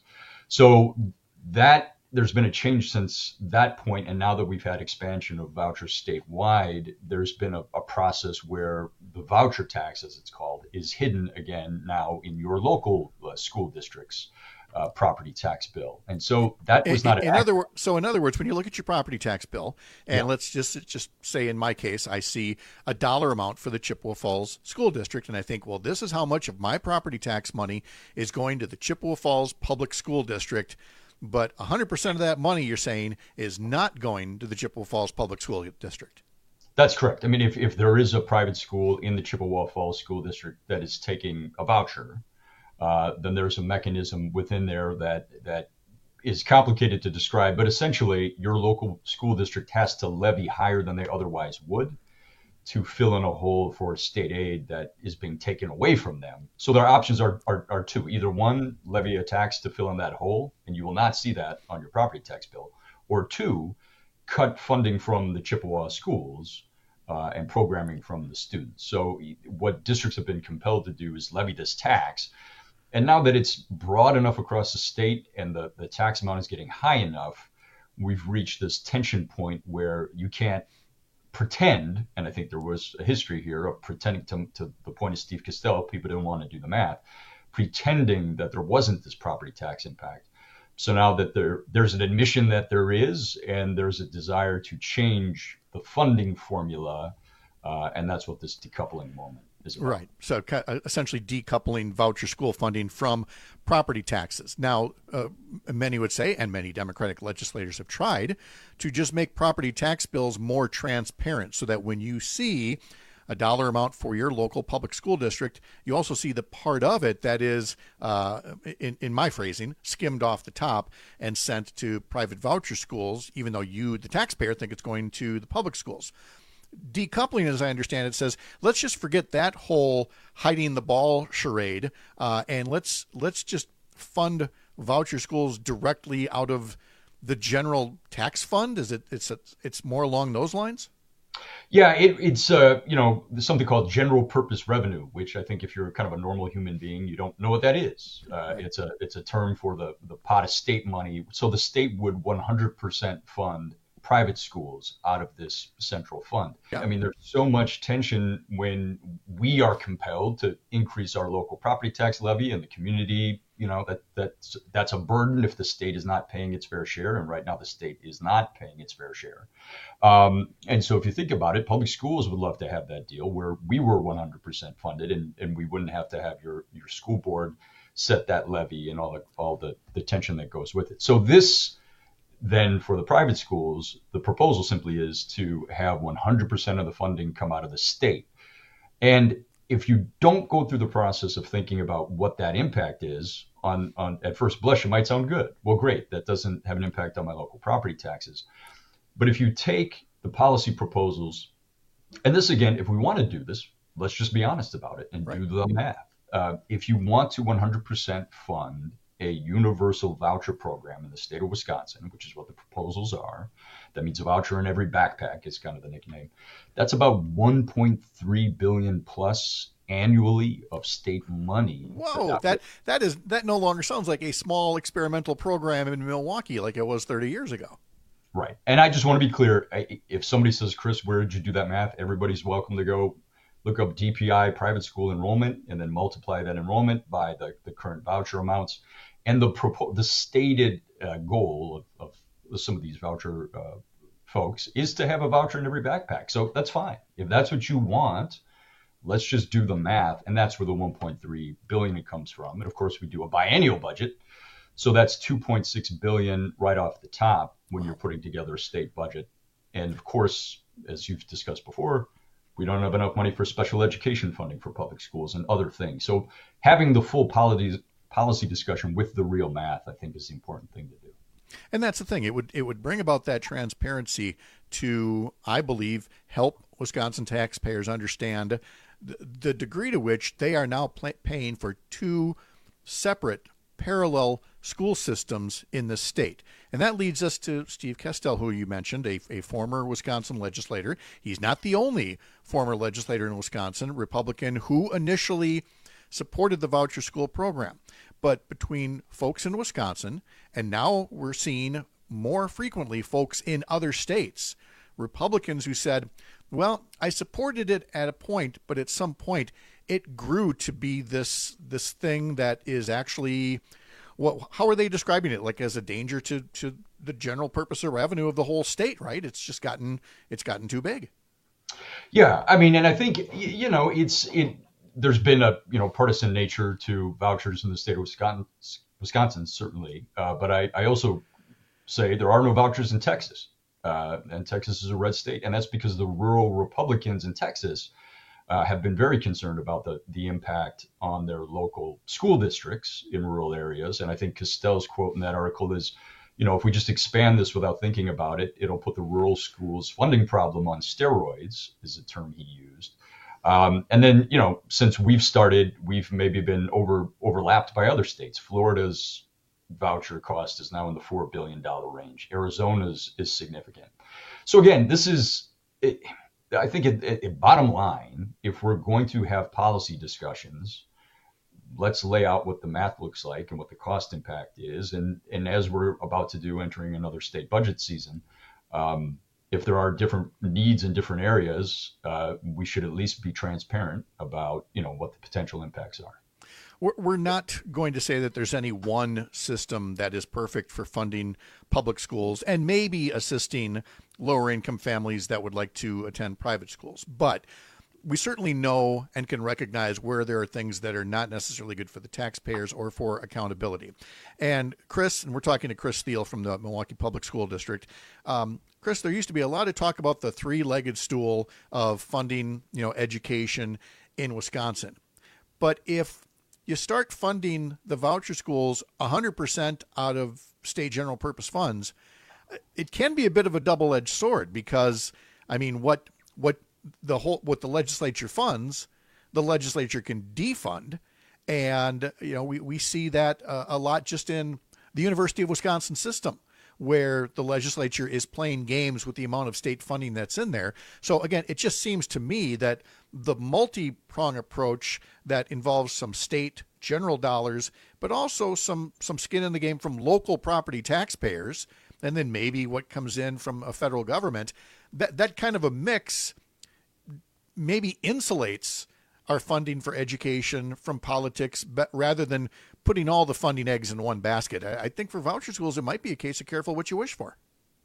So that there's been a change since that point, and now that we've had expansion of vouchers statewide, there's been a, a process where the voucher tax, as it's called, is hidden again now in your local uh, school district's uh, property tax bill. And so that was in, not an in act- other words. So in other words, when you look at your property tax bill, and Yeah. let's just just say in my case, I see a dollar amount for the Chippewa Falls School District, and I think, well, this is how much of my property tax money is going to the Chippewa Falls Public School District. But one hundred percent of that money, you're saying, is not going to the Chippewa Falls Public School District. That's correct. I mean, if, if there is a private school in the Chippewa Falls School District that is taking a voucher, uh, then there's a mechanism within there that that is complicated to describe. But essentially, your local school district has to levy higher than they otherwise would to fill in a hole for state aid that is being taken away from them. So their options are, are, are two. Either one, levy a tax to fill in that hole, and you will not see that on your property tax bill. Or two, cut funding from the Chippewa schools uh, and programming from the students. So what districts have been compelled to do is levy this tax. And now that it's broad enough across the state and the, the tax amount is getting high enough, we've reached this tension point where you can't pretend, and I think there was a history here of pretending to, to the point of Steve Costello, people didn't want to do the math, pretending that there wasn't this property tax impact. So now that there there's an admission that there is, and there's a desire to change the funding formula, uh, and that's what this decoupling moment is about. Right. So essentially decoupling voucher school funding from property taxes. Now, uh, many would say, and many Democratic legislators have tried, to just make property tax bills more transparent so that when you see a dollar amount for your local public school district, you also see the part of it that is, uh, in, in my phrasing, skimmed off the top and sent to private voucher schools, even though you, the taxpayer, think it's going to the public schools. Decoupling, as I understand it, says let's just forget that whole hiding the ball charade, uh, and let's let's just fund voucher schools directly out of the general tax fund? Is it it's a, it's more along those lines? Yeah, it, it's uh, you know something called general purpose revenue, which I think if you're kind of a normal human being, you don't know what that is. Uh, it's a it's a term for the the pot of state money. So the state would one hundred percent fund private schools out of this central fund. Yeah. I mean, there's so much tension when we are compelled to increase our local property tax levy, and the community, you know, that that's that's a burden if the state is not paying its fair share. And right now the state is not paying its fair share. Um, and so if you think about it, public schools would love to have that deal where we were one hundred percent funded, and, and we wouldn't have to have your, your school board set that levy and all the, all the, the tension that goes with it. So this, then for the private schools, the proposal simply is to have one hundred percent of the funding come out of the state. And if you don't go through the process of thinking about what that impact is, on, on at first blush, it might sound good. Well, great, that doesn't have an impact on my local property taxes. But if you take the policy proposals, and this again, if we want to do this, let's just be honest about it and right. do the math. Uh, if you want to one hundred percent fund a universal voucher program in the state of Wisconsin, which is what the proposals are, that means a voucher in every backpack is kind of the nickname. That's about one point three billion plus annually of state money. Whoa, that that is that no longer sounds like a small experimental program in Milwaukee like it was thirty years ago. Right. And I just want to be clear, if somebody says, Chris, where did you do that math? Everybody's welcome to go look up D P I private school enrollment and then multiply that enrollment by the, the current voucher amounts. And the propo- the stated uh, goal of, of some of these voucher uh, folks is to have a voucher in every backpack. So that's fine. If that's what you want, let's just do the math. And that's where the one point three billion dollars comes from. And of course, we do a biennial budget. So that's two point six billion dollars right off the top when you're putting together a state budget. And of course, as you've discussed before, we don't have enough money for special education funding for public schools and other things. So having the full policy policy discussion with the real math, I think, is the important thing to do. And that's the thing. It would it would bring about that transparency to, I believe, help Wisconsin taxpayers understand the, the degree to which they are now pay, paying for two separate parallel school systems in the state. And that leads us to Steve Kestel, who you mentioned, a, a former Wisconsin legislator. He's not the only former legislator in Wisconsin, Republican, who initially supported the voucher school program. But between folks in Wisconsin, and now we're seeing more frequently folks in other states, Republicans who said, well, I supported it at a point, but at some point it grew to be this this thing that is actually, what? How are they describing it? Like as a danger to, to the general purpose of revenue of the whole state, right? It's just gotten it's gotten too big. Yeah, I mean, and I think you know it's it. There's been a you know partisan nature to vouchers in the state of Wisconsin, Wisconsin certainly, uh, but I, I also say there are no vouchers in Texas, uh, and Texas is a red state, and that's because the rural Republicans in Texas uh, have been very concerned about the the impact on their local school districts in rural areas, and I think Kestel's quote in that article is, you know, if we just expand this without thinking about it, it'll put the rural schools funding problem on steroids, is a term he used. Um, and then, you know, since we've started, we've maybe been over overlapped by other states. Florida's voucher cost is now in the four billion dollars range. Arizona's is significant. So again, this is, it, I think, it, it, bottom line, if we're going to have policy discussions, let's lay out what the math looks like and what the cost impact is. And, and as we're about to do entering another state budget season, um, if there are different needs in different areas, uh, we should at least be transparent about, you know, what the potential impacts are. We're not going to say that there's any one system that is perfect for funding public schools and maybe assisting lower income families that would like to attend private schools. But we certainly know and can recognize where there are things that are not necessarily good for the taxpayers or for accountability. And Chris, and we're talking to Chris Thiel from the Milwaukee Public School District. Um, Chris, there used to be a lot of talk about the three-legged stool of funding, you know, education in Wisconsin. But if you start funding the voucher schools one hundred percent out of state general purpose funds, it can be a bit of a double-edged sword because, I mean, what what the whole what the legislature funds, the legislature can defund. And, you know, we, we see that uh, a lot just in the University of Wisconsin system, where the legislature is playing games with the amount of state funding that's in there. So again, it just seems to me that the multi-prong approach that involves some state general dollars, but also some, some skin in the game from local property taxpayers, and then maybe what comes in from a federal government, that, that kind of a mix maybe insulates our funding for education from politics, but rather than putting all the funding eggs in one basket. I, I think for voucher schools, it might be a case of careful what you wish for.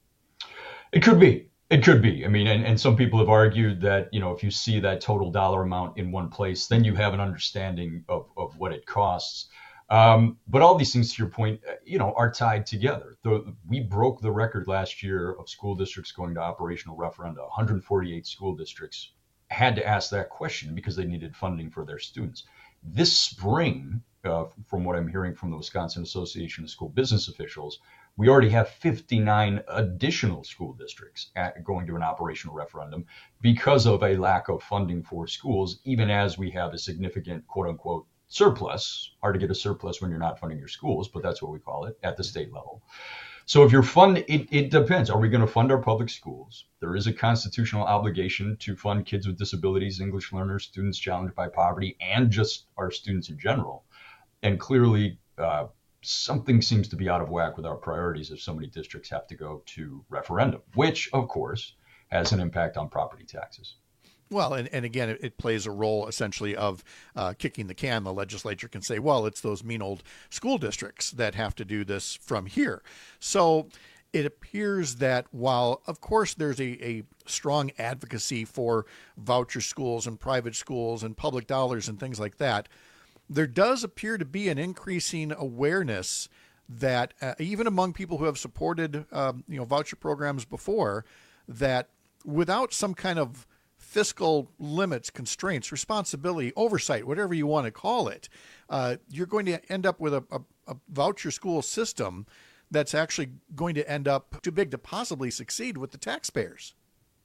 It could be. It could be. I mean, and, and some people have argued that, you know, if you see that total dollar amount in one place, then you have an understanding of, of what it costs. Um, but all these things, to your point, you know, are tied together. The, we broke the record last year of school districts going to operational referenda. one hundred forty-eight school districts had to ask that question because they needed funding for their students. This spring, uh, from what I'm hearing from the Wisconsin Association of School Business Officials, we already have fifty-nine additional school districts at, going to an operational referendum because of a lack of funding for schools, even as we have a significant quote unquote surplus. Hard to get a surplus when you're not funding your schools, but that's what we call it at the state level. So if you're fund, it, it depends. Are we going to fund our public schools? There is a constitutional obligation to fund kids with disabilities, English learners, students challenged by poverty, and just our students in general. And clearly, uh, something seems to be out of whack with our priorities if so many districts have to go to referendum, which, of course, has an impact on property taxes. Well, and, and again, it, it plays a role essentially of uh, kicking the can. The legislature can say, well, it's those mean old school districts that have to do this from here. So it appears that while, of course, there's a, a strong advocacy for voucher schools and private schools and public dollars and things like that, there does appear to be an increasing awareness that uh, even among people who have supported um, you know, voucher programs before, that without some kind of fiscal limits, constraints, responsibility, oversight, whatever you want to call it, uh, you're going to end up with a, a, a voucher school system that's actually going to end up too big to possibly succeed with the taxpayers.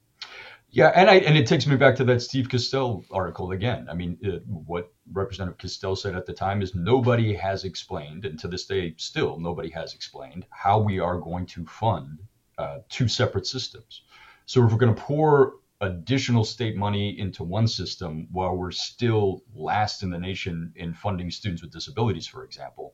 Yeah, and I and it takes me back to that Steve Castell article again. I mean, it, what Representative Castell said at the time is nobody has explained, and to this day still nobody has explained, how we are going to fund uh, two separate systems. So if we're going to pour additional state money into one system while we're still last in the nation in funding students with disabilities, for example,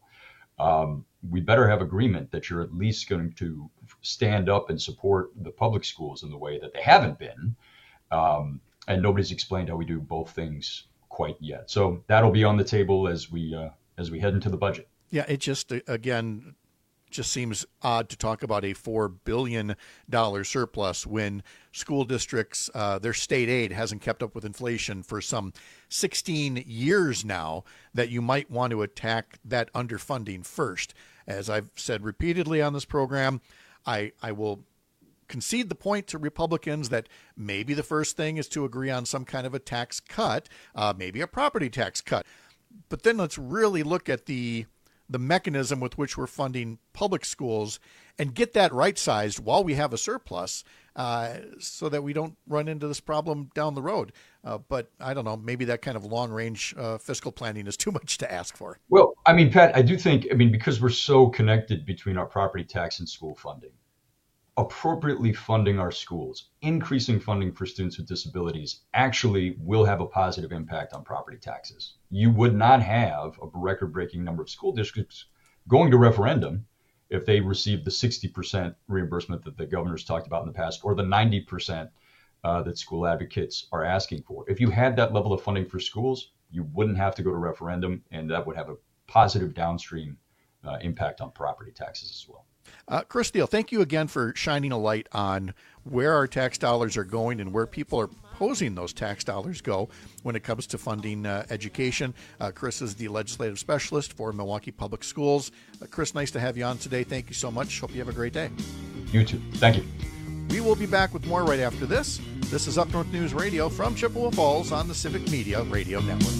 um, we better have agreement that you're at least going to stand up and support the public schools in the way that they haven't been. Um, and nobody's explained how we do both things quite yet. So that'll be on the table as we uh, as we head into the budget. Yeah, it just, again, just seems odd to talk about a four billion dollars surplus when school districts, uh, their state aid hasn't kept up with inflation for some sixteen years now, that you might want to attack that underfunding first. As I've said repeatedly on this program, I, I will concede the point to Republicans that maybe the first thing is to agree on some kind of a tax cut, uh, maybe a property tax cut. But then let's really look at the the mechanism with which we're funding public schools and get that right-sized while we have a surplus, uh, so that we don't run into this problem down the road. Uh, but I don't know, maybe that kind of long-range uh, fiscal planning is too much to ask for. Well, I mean, Pat, I do think, I mean, because we're so connected between our property tax and school funding, appropriately funding our schools, increasing funding for students with disabilities actually will have a positive impact on property taxes. You would not have a record-breaking number of school districts going to referendum if they received the sixty percent reimbursement that the governor's talked about in the past, or the ninety percent uh, that school advocates are asking for. If you had that level of funding for schools, you wouldn't have to go to referendum, and that would have a positive downstream uh, impact on property taxes as well. Uh, Chris Steele, thank you again for shining a light on where our tax dollars are going and where people are proposing those tax dollars go when it comes to funding uh, education. Uh, Chris is the legislative specialist for Milwaukee Public Schools. Uh, Chris, nice to have you on today. Thank you so much. Hope you have a great day. You too. Thank you. We will be back with more right after this. This is Up North News Radio from Chippewa Falls on the Civic Media Radio Network.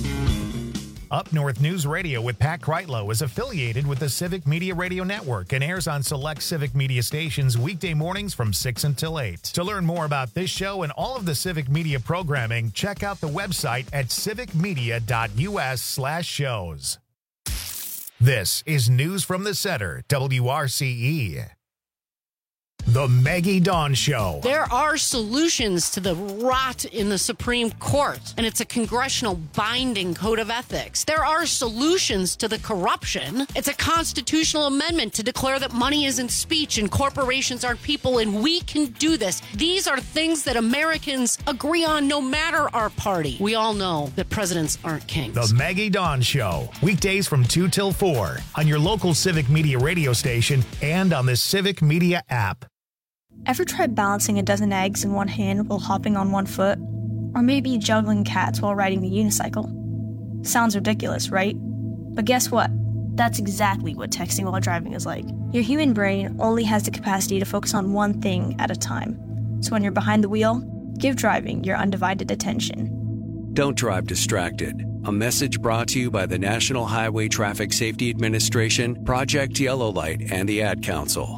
Up North News Radio with Pat Kreitlow is affiliated with the Civic Media Radio Network and airs on select Civic Media stations weekday mornings from six until eight. To learn more about this show and all of the Civic Media programming, check out the website at civicmedia.us slash shows. This is News from the Center, W R C E. The Maggie Dawn Show. There are solutions to the rot in the Supreme Court, and it's a congressional binding code of ethics. There are solutions to the corruption. It's a constitutional amendment to declare that money isn't speech and corporations are people, and we can do this. These are things that Americans agree on no matter our party. We all know that presidents aren't kings. The Maggie Dawn Show. Weekdays from two till four on your local Civic Media radio station and on the Civic Media app. Ever tried balancing a dozen eggs in one hand while hopping on one foot? Or maybe juggling cats while riding the unicycle? Sounds ridiculous, right? But guess what? That's exactly what texting while driving is like. Your human brain only has the capacity to focus on one thing at a time. So when you're behind the wheel, give driving your undivided attention. Don't drive distracted. A message brought to you by the National Highway Traffic Safety Administration, Project Yellow Light, and the Ad Council.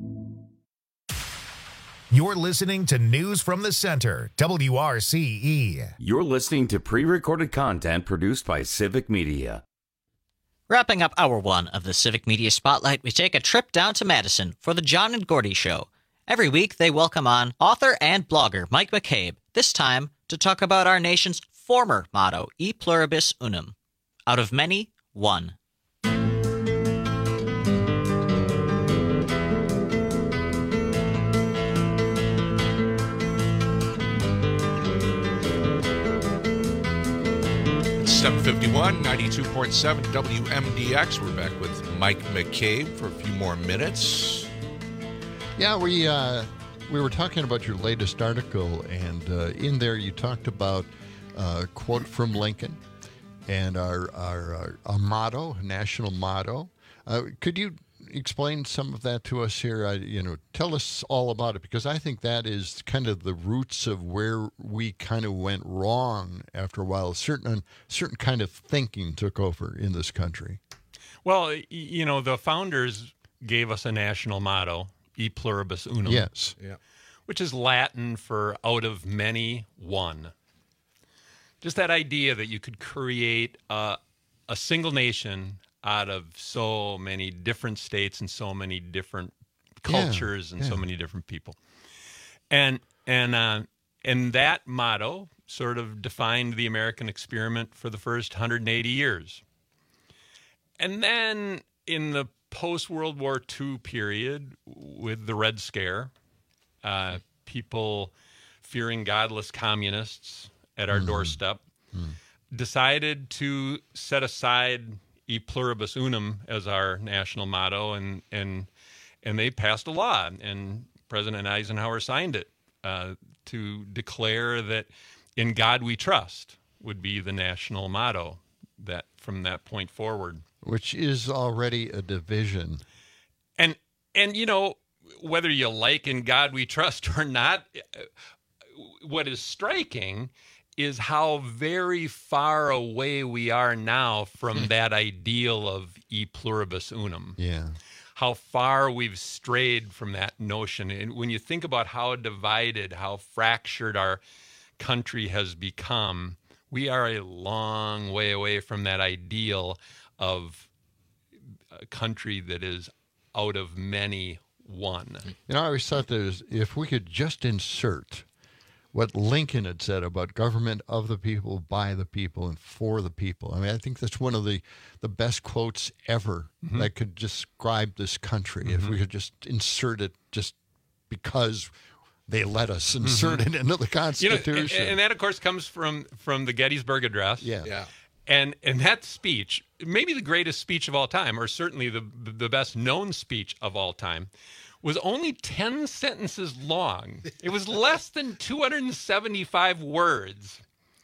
You're listening to News from the Center, W R C E. You're listening to pre-recorded content produced by Civic Media. Wrapping up hour one of the Civic Media Spotlight, we take a trip down to Madison for the John and Gordy Show. Every week, they welcome on author and blogger Mike McCabe, this time to talk about our nation's former motto, E Pluribus Unum. Out of many, one. seven fifty-one, ninety-two point seven W M D X. We're back with Mike McCabe for a few more minutes. Yeah, we uh, we were talking about your latest article, and uh, in there you talked about a quote from Lincoln and our our, our, our motto, national motto. Uh, could you explain some of that to us here? I, you know, tell us all about it, because I think that is kind of the roots of where we kind of went wrong after a while. A certain certain kind of thinking took over in this country. Well, you know, the founders gave us a national motto, E Pluribus Unum. Yes. Yeah. Which is Latin for out of many, one. Just that idea that you could create a, a single nation out of so many different states and so many different cultures yeah, and yeah. so many different people. And and uh, and that motto sort of defined the American experiment for the first one hundred eighty years. And then in the post-World War Two period, with the Red Scare, uh, people fearing godless communists at our mm. doorstep, mm. decided to set aside E Pluribus Unum as our national motto, and and and they passed a law, and President Eisenhower signed it uh, to declare that "In God We Trust" would be the national motto that from that point forward. Which is already a division. And and you know, whether you like "In God We Trust" or not, what is striking is how very far away we are now from that ideal of E Pluribus Unum. Yeah. How far we've strayed from that notion. And when you think about how divided, how fractured our country has become, we are a long way away from that ideal of a country that is out of many, one. You know, I always thought that was, if we could just insert what Lincoln had said about government of the people, by the people, and for the people. I mean, I think that's one of the, the best quotes ever mm-hmm. that could describe this country. Mm-hmm. If we could just insert it just because they let us insert mm-hmm. it into the Constitution. You know, and, and that, of course, comes from, from the Gettysburg Address. Yeah. Yeah. And and that speech, maybe the greatest speech of all time, or certainly the the best known speech of all time, was only ten sentences long. It was less than two hundred seventy-five words,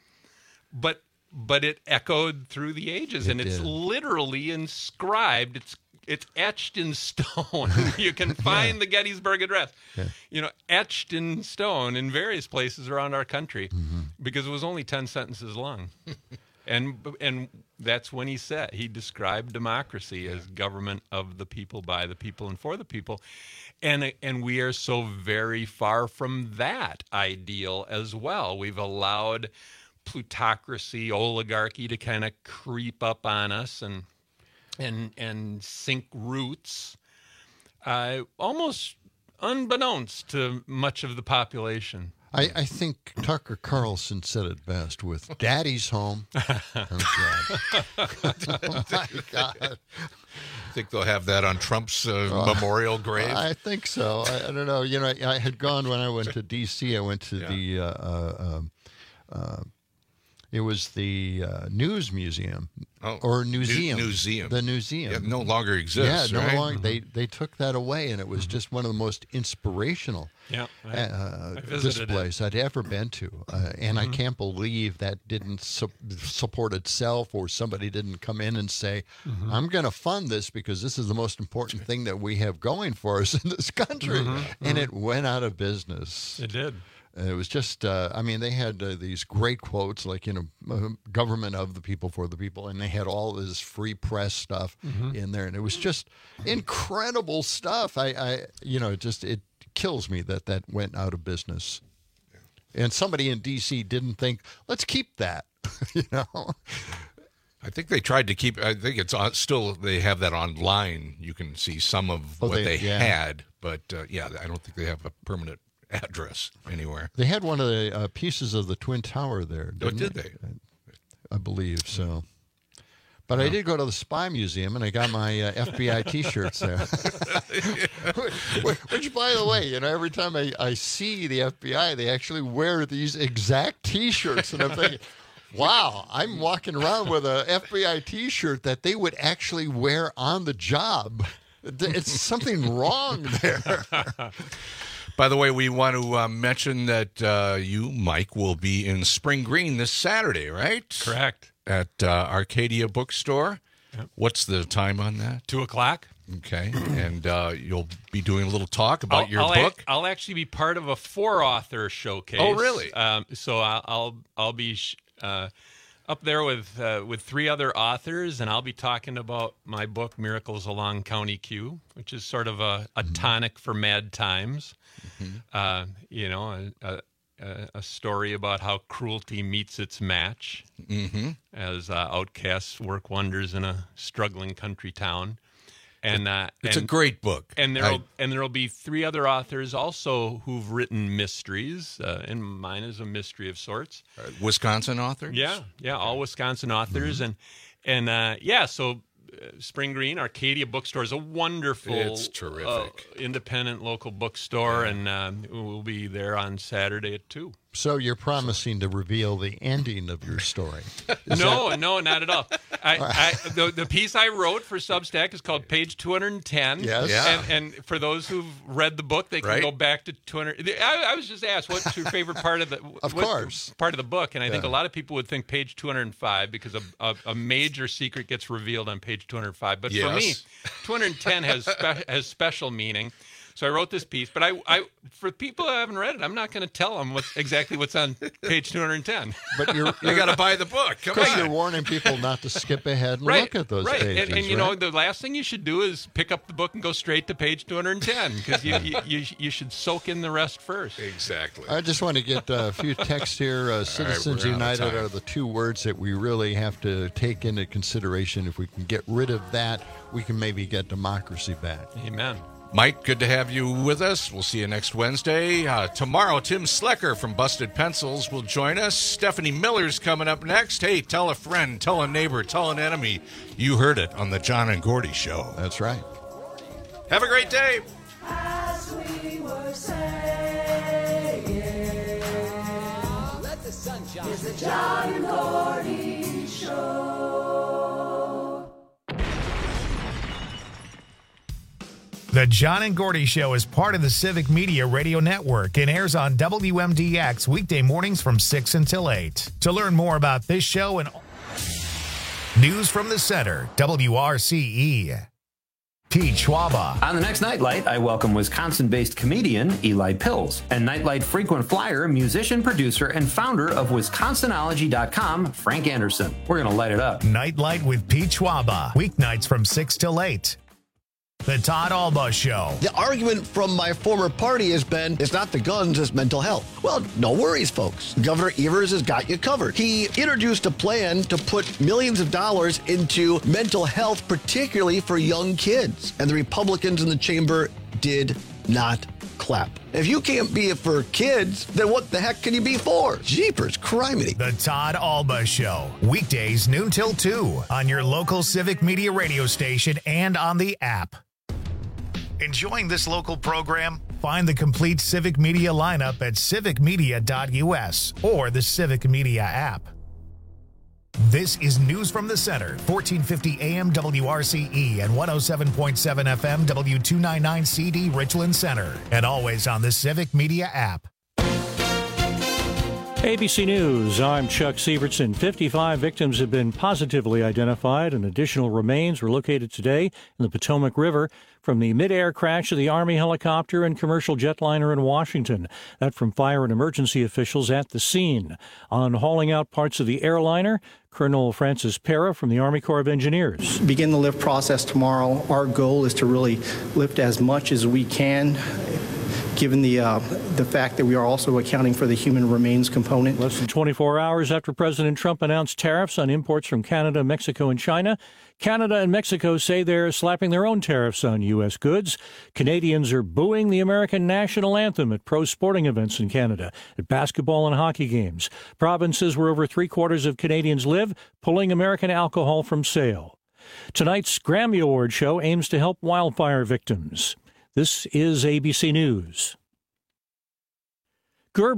but but it echoed through the ages, it and it's did. literally inscribed. It's it's etched in stone. You can find yeah. the Gettysburg Address, yeah. you know, etched in stone in various places around our country, mm-hmm. because it was only ten sentences long. And and that's when he said, he described democracy as government of the people, by the people, and for the people. And and we are so very far from that ideal as well. We've allowed plutocracy, oligarchy to kind of creep up on us. And and and sink roots, uh, almost unbeknownst to much of the population. I, I think Tucker Carlson said it best with "Daddy's home." Oh, God. Oh, my God. I think they'll have that on Trump's uh, uh, memorial grave. I think so. I, I don't know. You know, I, I had gone when I went to D C. I went to yeah. the. Uh, uh, uh, it was the uh, News Museum oh, or Newseum. New, Newseum. The Newseum. Yeah, no longer exists. Yeah, no right? longer. They they took that away, and it was just one of the most inspirational yeah, I, uh, I displays it. I'd ever been to. Uh, and mm-hmm. I can't believe that didn't su- support itself, or somebody didn't come in and say, mm-hmm. I'm going to fund this because this is the most important thing that we have going for us in this country. Mm-hmm. And it went out of business. It did. Uh, it was just, uh, I mean, they had uh, these great quotes like, you know, uh, government of the people, for the people. And they had all this free press stuff mm-hmm. in there. And it was just incredible stuff. I, I, you know, just, it kills me that that went out of business. And somebody in D C didn't think, let's keep that, you know. I think they tried to keep, I think it's on, still, they have that online. You can see some of oh, what they, they yeah. had. But, uh, yeah, I don't think they have a permanent address anywhere. They had one of the uh, pieces of the Twin Tower there. Oh, did they? they? I, I believe so. But no. I did go to the Spy Museum, and I got my uh, F B I T-shirts there. Which, by the way, you know, every time I, I see the F B I, they actually wear these exact T-shirts, and I'm thinking, wow, I'm walking around with a F B I T-shirt that they would actually wear on the job. It's something wrong there. By the way, we want to uh, mention that uh, you, Mike, will be in Spring Green this Saturday, right? Correct. At uh, Arcadia Bookstore. Yep. What's the time on that? Two o'clock. Okay. And uh, you'll be doing a little talk about I'll, your I'll book? A- I'll actually be part of a four-author showcase. Oh, really? Um, so I'll, I'll, I'll be... Sh- uh, up there with uh, with three other authors, and I'll be talking about my book, Miracles Along County Q, which is sort of a, a mm-hmm. tonic for mad times. Mm-hmm. Uh, you know, a, a, a story about how cruelty meets its match mm-hmm. as uh, outcasts work wonders in a struggling country town. And uh, it's and, a great book. And there'll I... and there'll be three other authors also who've written mysteries, uh, and mine is a mystery of sorts. Uh, Wisconsin authors? Yeah, yeah, all Wisconsin authors, mm-hmm. and and uh, yeah, so uh, Spring Green Arcadia Bookstore is a wonderful, it's terrific, uh, independent local bookstore, yeah. and uh, we'll be there on Saturday at two. So you're promising to reveal the ending of your story? no, that... no, not at all. I, I, the, the piece I wrote for Substack is called Page two hundred ten. Yes. Yeah. And, and for those who've read the book, they can right. go back to two hundred. I, I was just asked, what's your favorite part of the Of course. part of the book? And I yeah. think a lot of people would think page two hundred five because a, a, a major secret gets revealed on page two hundred five. But yes. for me, two hundred ten has spe- has special meaning. So I wrote this piece, but I, I for people who haven't read it, I'm not going to tell them what, exactly what's on page two hundred ten. But you're, you got to buy the book. Come on. Because you're warning people not to skip ahead and right, look at those right. pages. And, and you right? know, the last thing you should do is pick up the book and go straight to page two hundred ten because you, you, you you should soak in the rest first. Exactly. I just want to get a few texts here. Uh, Citizens right, United are the two words that we really have to take into consideration. If we can get rid of that, we can maybe get democracy back. Amen. Mike, good to have you with us. We'll see you next Wednesday. Uh, tomorrow, Tim Slecker from Busted Pencils will join us. Stephanie Miller's coming up next. Hey, tell a friend, tell a neighbor, tell an enemy. You heard it on the John and Gordy Show. That's right. Have a great day. As we were saying, let the sun shine. It's the John and Gordy Show. The John and Gordy Show is part of the Civic Media Radio Network and airs on W M D X weekday mornings from six until eight. To learn more about this show and news from the center, W R C E. Pete Schwaba. On the next Nightlight, I welcome Wisconsin-based comedian Eli Pills and Nightlight frequent flyer, musician, producer, and founder of Wisconsinology dot com, Frank Anderson. We're going to light it up. Nightlight with Pete Schwaba, weeknights from six till eight. The Todd Alba Show. The argument from my former party has been, it's not the guns, it's mental health. Well, no worries, folks. Governor Evers has got you covered. He introduced a plan to put millions of dollars into mental health, particularly for young kids. And the Republicans in the chamber did not clap. If you can't be it for kids, then what the heck can you be for? Jeepers, criminy. The Todd Alba Show. Weekdays noon till two on your local Civic Media radio station and on the app. Enjoying this local program? Find the complete Civic Media lineup at civic media dot u s or the Civic Media app. This is News from the Center, fourteen fifty A M W R C E and one oh seven point seven F M W two ninety-nine C D Richland Center, and always on the Civic Media app. A B C News, I'm Chuck Sievertson. fifty-five victims have been positively identified, and additional remains were located today in the Potomac River from the mid-air crash of the Army helicopter and commercial jetliner in Washington. That from fire and emergency officials at the scene. On hauling out parts of the airliner, Colonel Francis Pera from the Army Corps of Engineers. Begin the lift process tomorrow. Our goal is to really lift as much as we can, given the uh, the fact that we are also accounting for the human remains component. Less than twenty-four hours after President Trump announced tariffs on imports from Canada, Mexico, and China, Canada and Mexico say they're slapping their own tariffs on U S goods. Canadians are booing the American national anthem at pro sporting events in Canada, at basketball and hockey games. Provinces where over three-quarters of Canadians live, pulling American alcohol from sale. Tonight's Grammy Award show aims to help wildfire victims. This is A B C News.